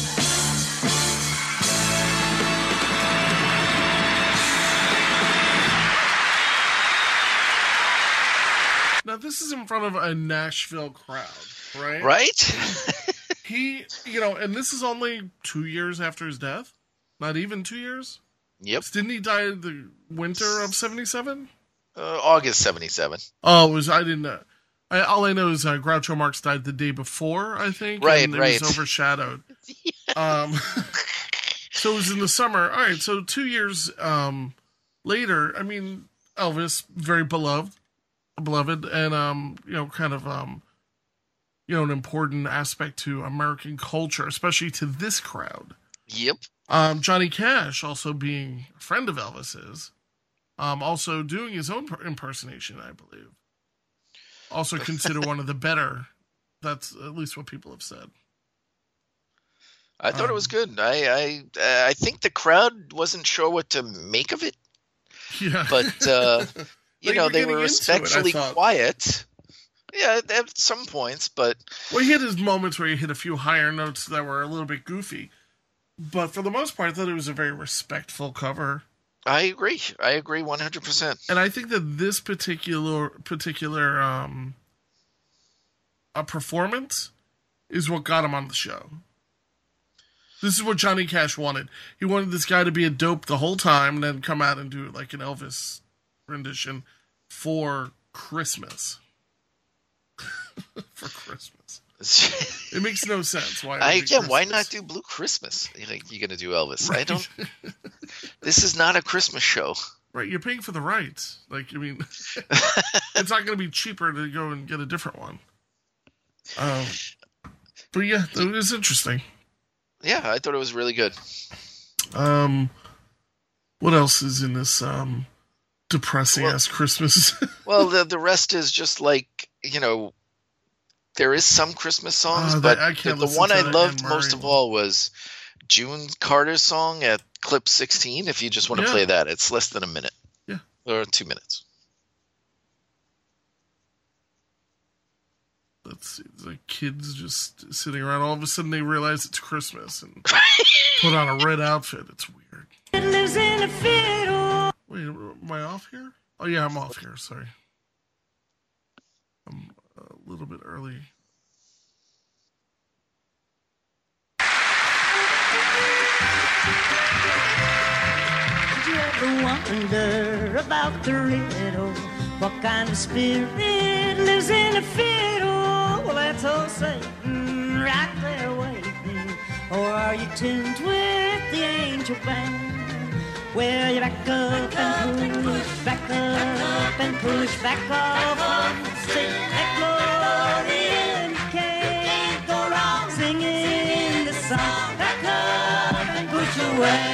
Now, this is in front of a Nashville crowd, right? Right? He, and this is only 2 years after his death? Not even 2 years? Yep. Didn't he die in the winter of 77? August 77. Oh, I didn't know. All I know is Groucho Marx died the day before, I think. Right, and it was overshadowed. So it was in the summer. All right, so 2 years later, I mean, Elvis, very beloved, and kind of an important aspect to American culture, especially to this crowd. Yep. Johnny Cash, also being a friend of Elvis's, also doing his own impersonation, I believe. Also considered one of the better. That's at least what people have said. I thought it was good. I think the crowd wasn't sure what to make of it. Yeah. But, they were respectfully quiet. Yeah, at some points, but... Well, he had his moments where he hit a few higher notes that were a little bit goofy. But for the most part, I thought it was a very respectful cover. I agree 100%. And I think that this particular a performance is what got him on the show. This is what Johnny Cash wanted. He wanted this guy to be a dope the whole time and then come out and do like an Elvis rendition for Christmas. For Christmas. It makes no sense. Why not do Blue Christmas? You're going to do Elvis. Right. I don't. This is not a Christmas show. Right. You're paying for the rights. Like, I mean, it's not going to be cheaper to go and get a different one. But yeah, it was interesting. Yeah, I thought it was really good. What else is in this depressing ass Christmas? Well, the rest is just like, there is some Christmas songs, but the one I loved most of all was June Carter's song at clip 16. If you just want to play that, it's less than a minute. Yeah. Or 2 minutes. Let's see. It's like kids just sitting around. All of a sudden they realize it's Christmas and put on a red outfit. It's weird. It lives in a fiddle. Wait, am I off here? Oh, yeah, I'm off here. Sorry. I'm a little bit early. Did you ever wonder about the riddle? What kind of spirit lives in a fiddle? Well, that's old Satan right there waiting. Or are you tuned with the angel band? Well, you back up and push, back up and push, back off. Sing that glory and you can't go wrong singing the song. Back up and push away.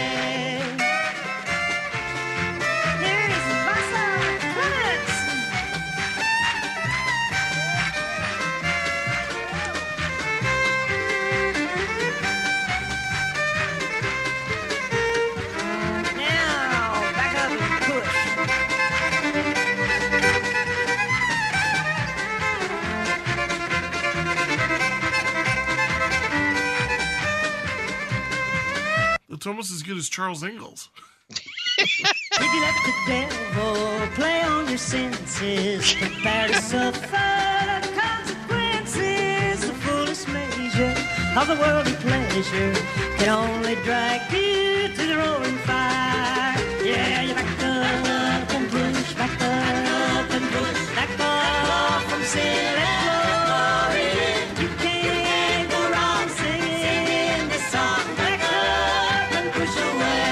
It's almost as good as Charles Ingalls. If you let the devil play on your senses, prepare to suffer the consequences. The foolish measure of the worldly pleasure can only drag you to the roaring fire. Yeah, you back up and push, back up and push, back off from sin and glory. You can't go wrong singing this song. Back up and push away.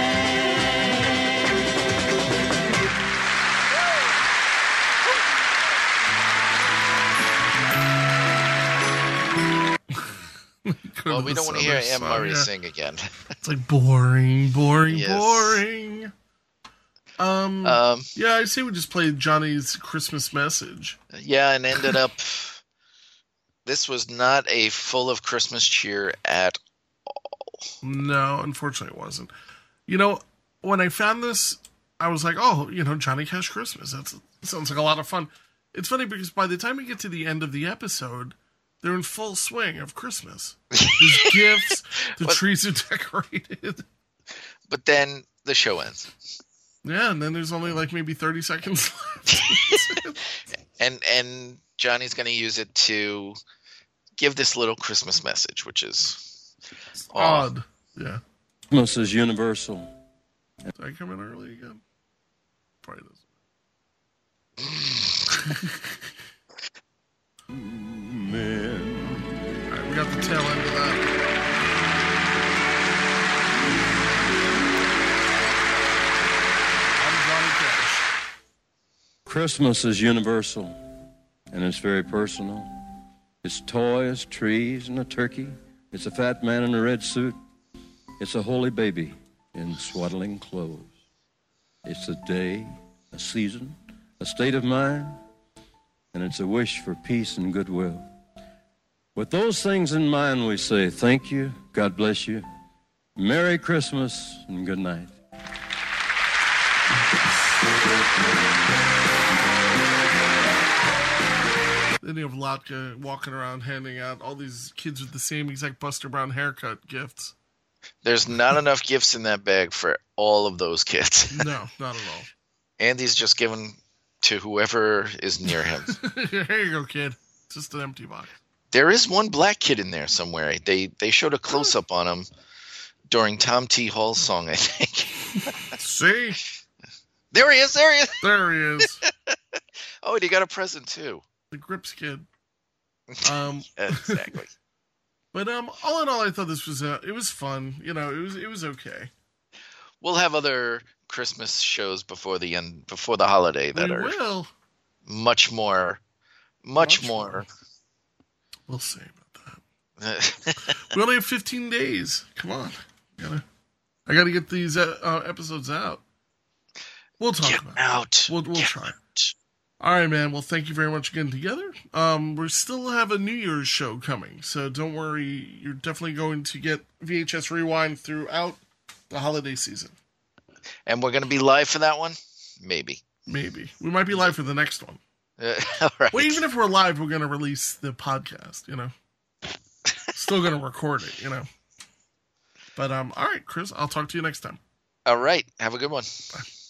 Well, we don't want to hear Anne Murray sing again. It's like boring. Yes. Boring. Yeah, I say we just played Johnny's Christmas message. Yeah, and ended up. This was not a full of Christmas cheer at all. No, unfortunately, it wasn't. When I found this, I was like, oh, Johnny Cash Christmas. That sounds like a lot of fun. It's funny because by the time we get to the end of the episode, they're in full swing of Christmas. There's gifts, the trees are decorated. But then the show ends. Yeah, and then there's only like maybe 30 seconds left. and Johnny's going to use it to give this little Christmas message, which is odd. Yeah. Christmas is universal. Did I come in early again? Probably doesn't. Man. All right, we got the tail end of that. Christmas is universal, and it's very personal. It's toys, trees, and a turkey. It's a fat man in a red suit. It's a holy baby in swaddling clothes. It's a day, a season, a state of mind, and it's a wish for peace and goodwill. With those things in mind, we say thank you, God bless you, Merry Christmas, and good night. Then you have Latka walking around handing out all these kids with the same exact Buster Brown haircut gifts. There's not enough gifts in that bag for all of those kids. No, not at all. Andy's just giving to whoever is near him. Here you go, kid. It's just an empty box. There is one black kid in there somewhere. They showed a close-up on him during Tom T. Hall's song, I think. See? There he is. There he is. Oh, and he got a present, too. The Grips kid. Exactly. But all in all, I thought this was it was fun. You know, it was okay. We'll have other Christmas shows before the holiday that we are will. much more. We'll see about that. We only have 15 days. Come on, I gotta get these episodes out. We'll talk about it. We'll try. All right, man. Well, thank you very much again together. We still have a New Year's show coming, so don't worry. You're definitely going to get VHS Rewind throughout the holiday season. And we're going to be live for that one? Maybe. We might be live for the next one. All right. Well, even if we're live, we're going to release the podcast, Still going to record it, But, all right, Chris, I'll talk to you next time. All right. Have a good one. Bye.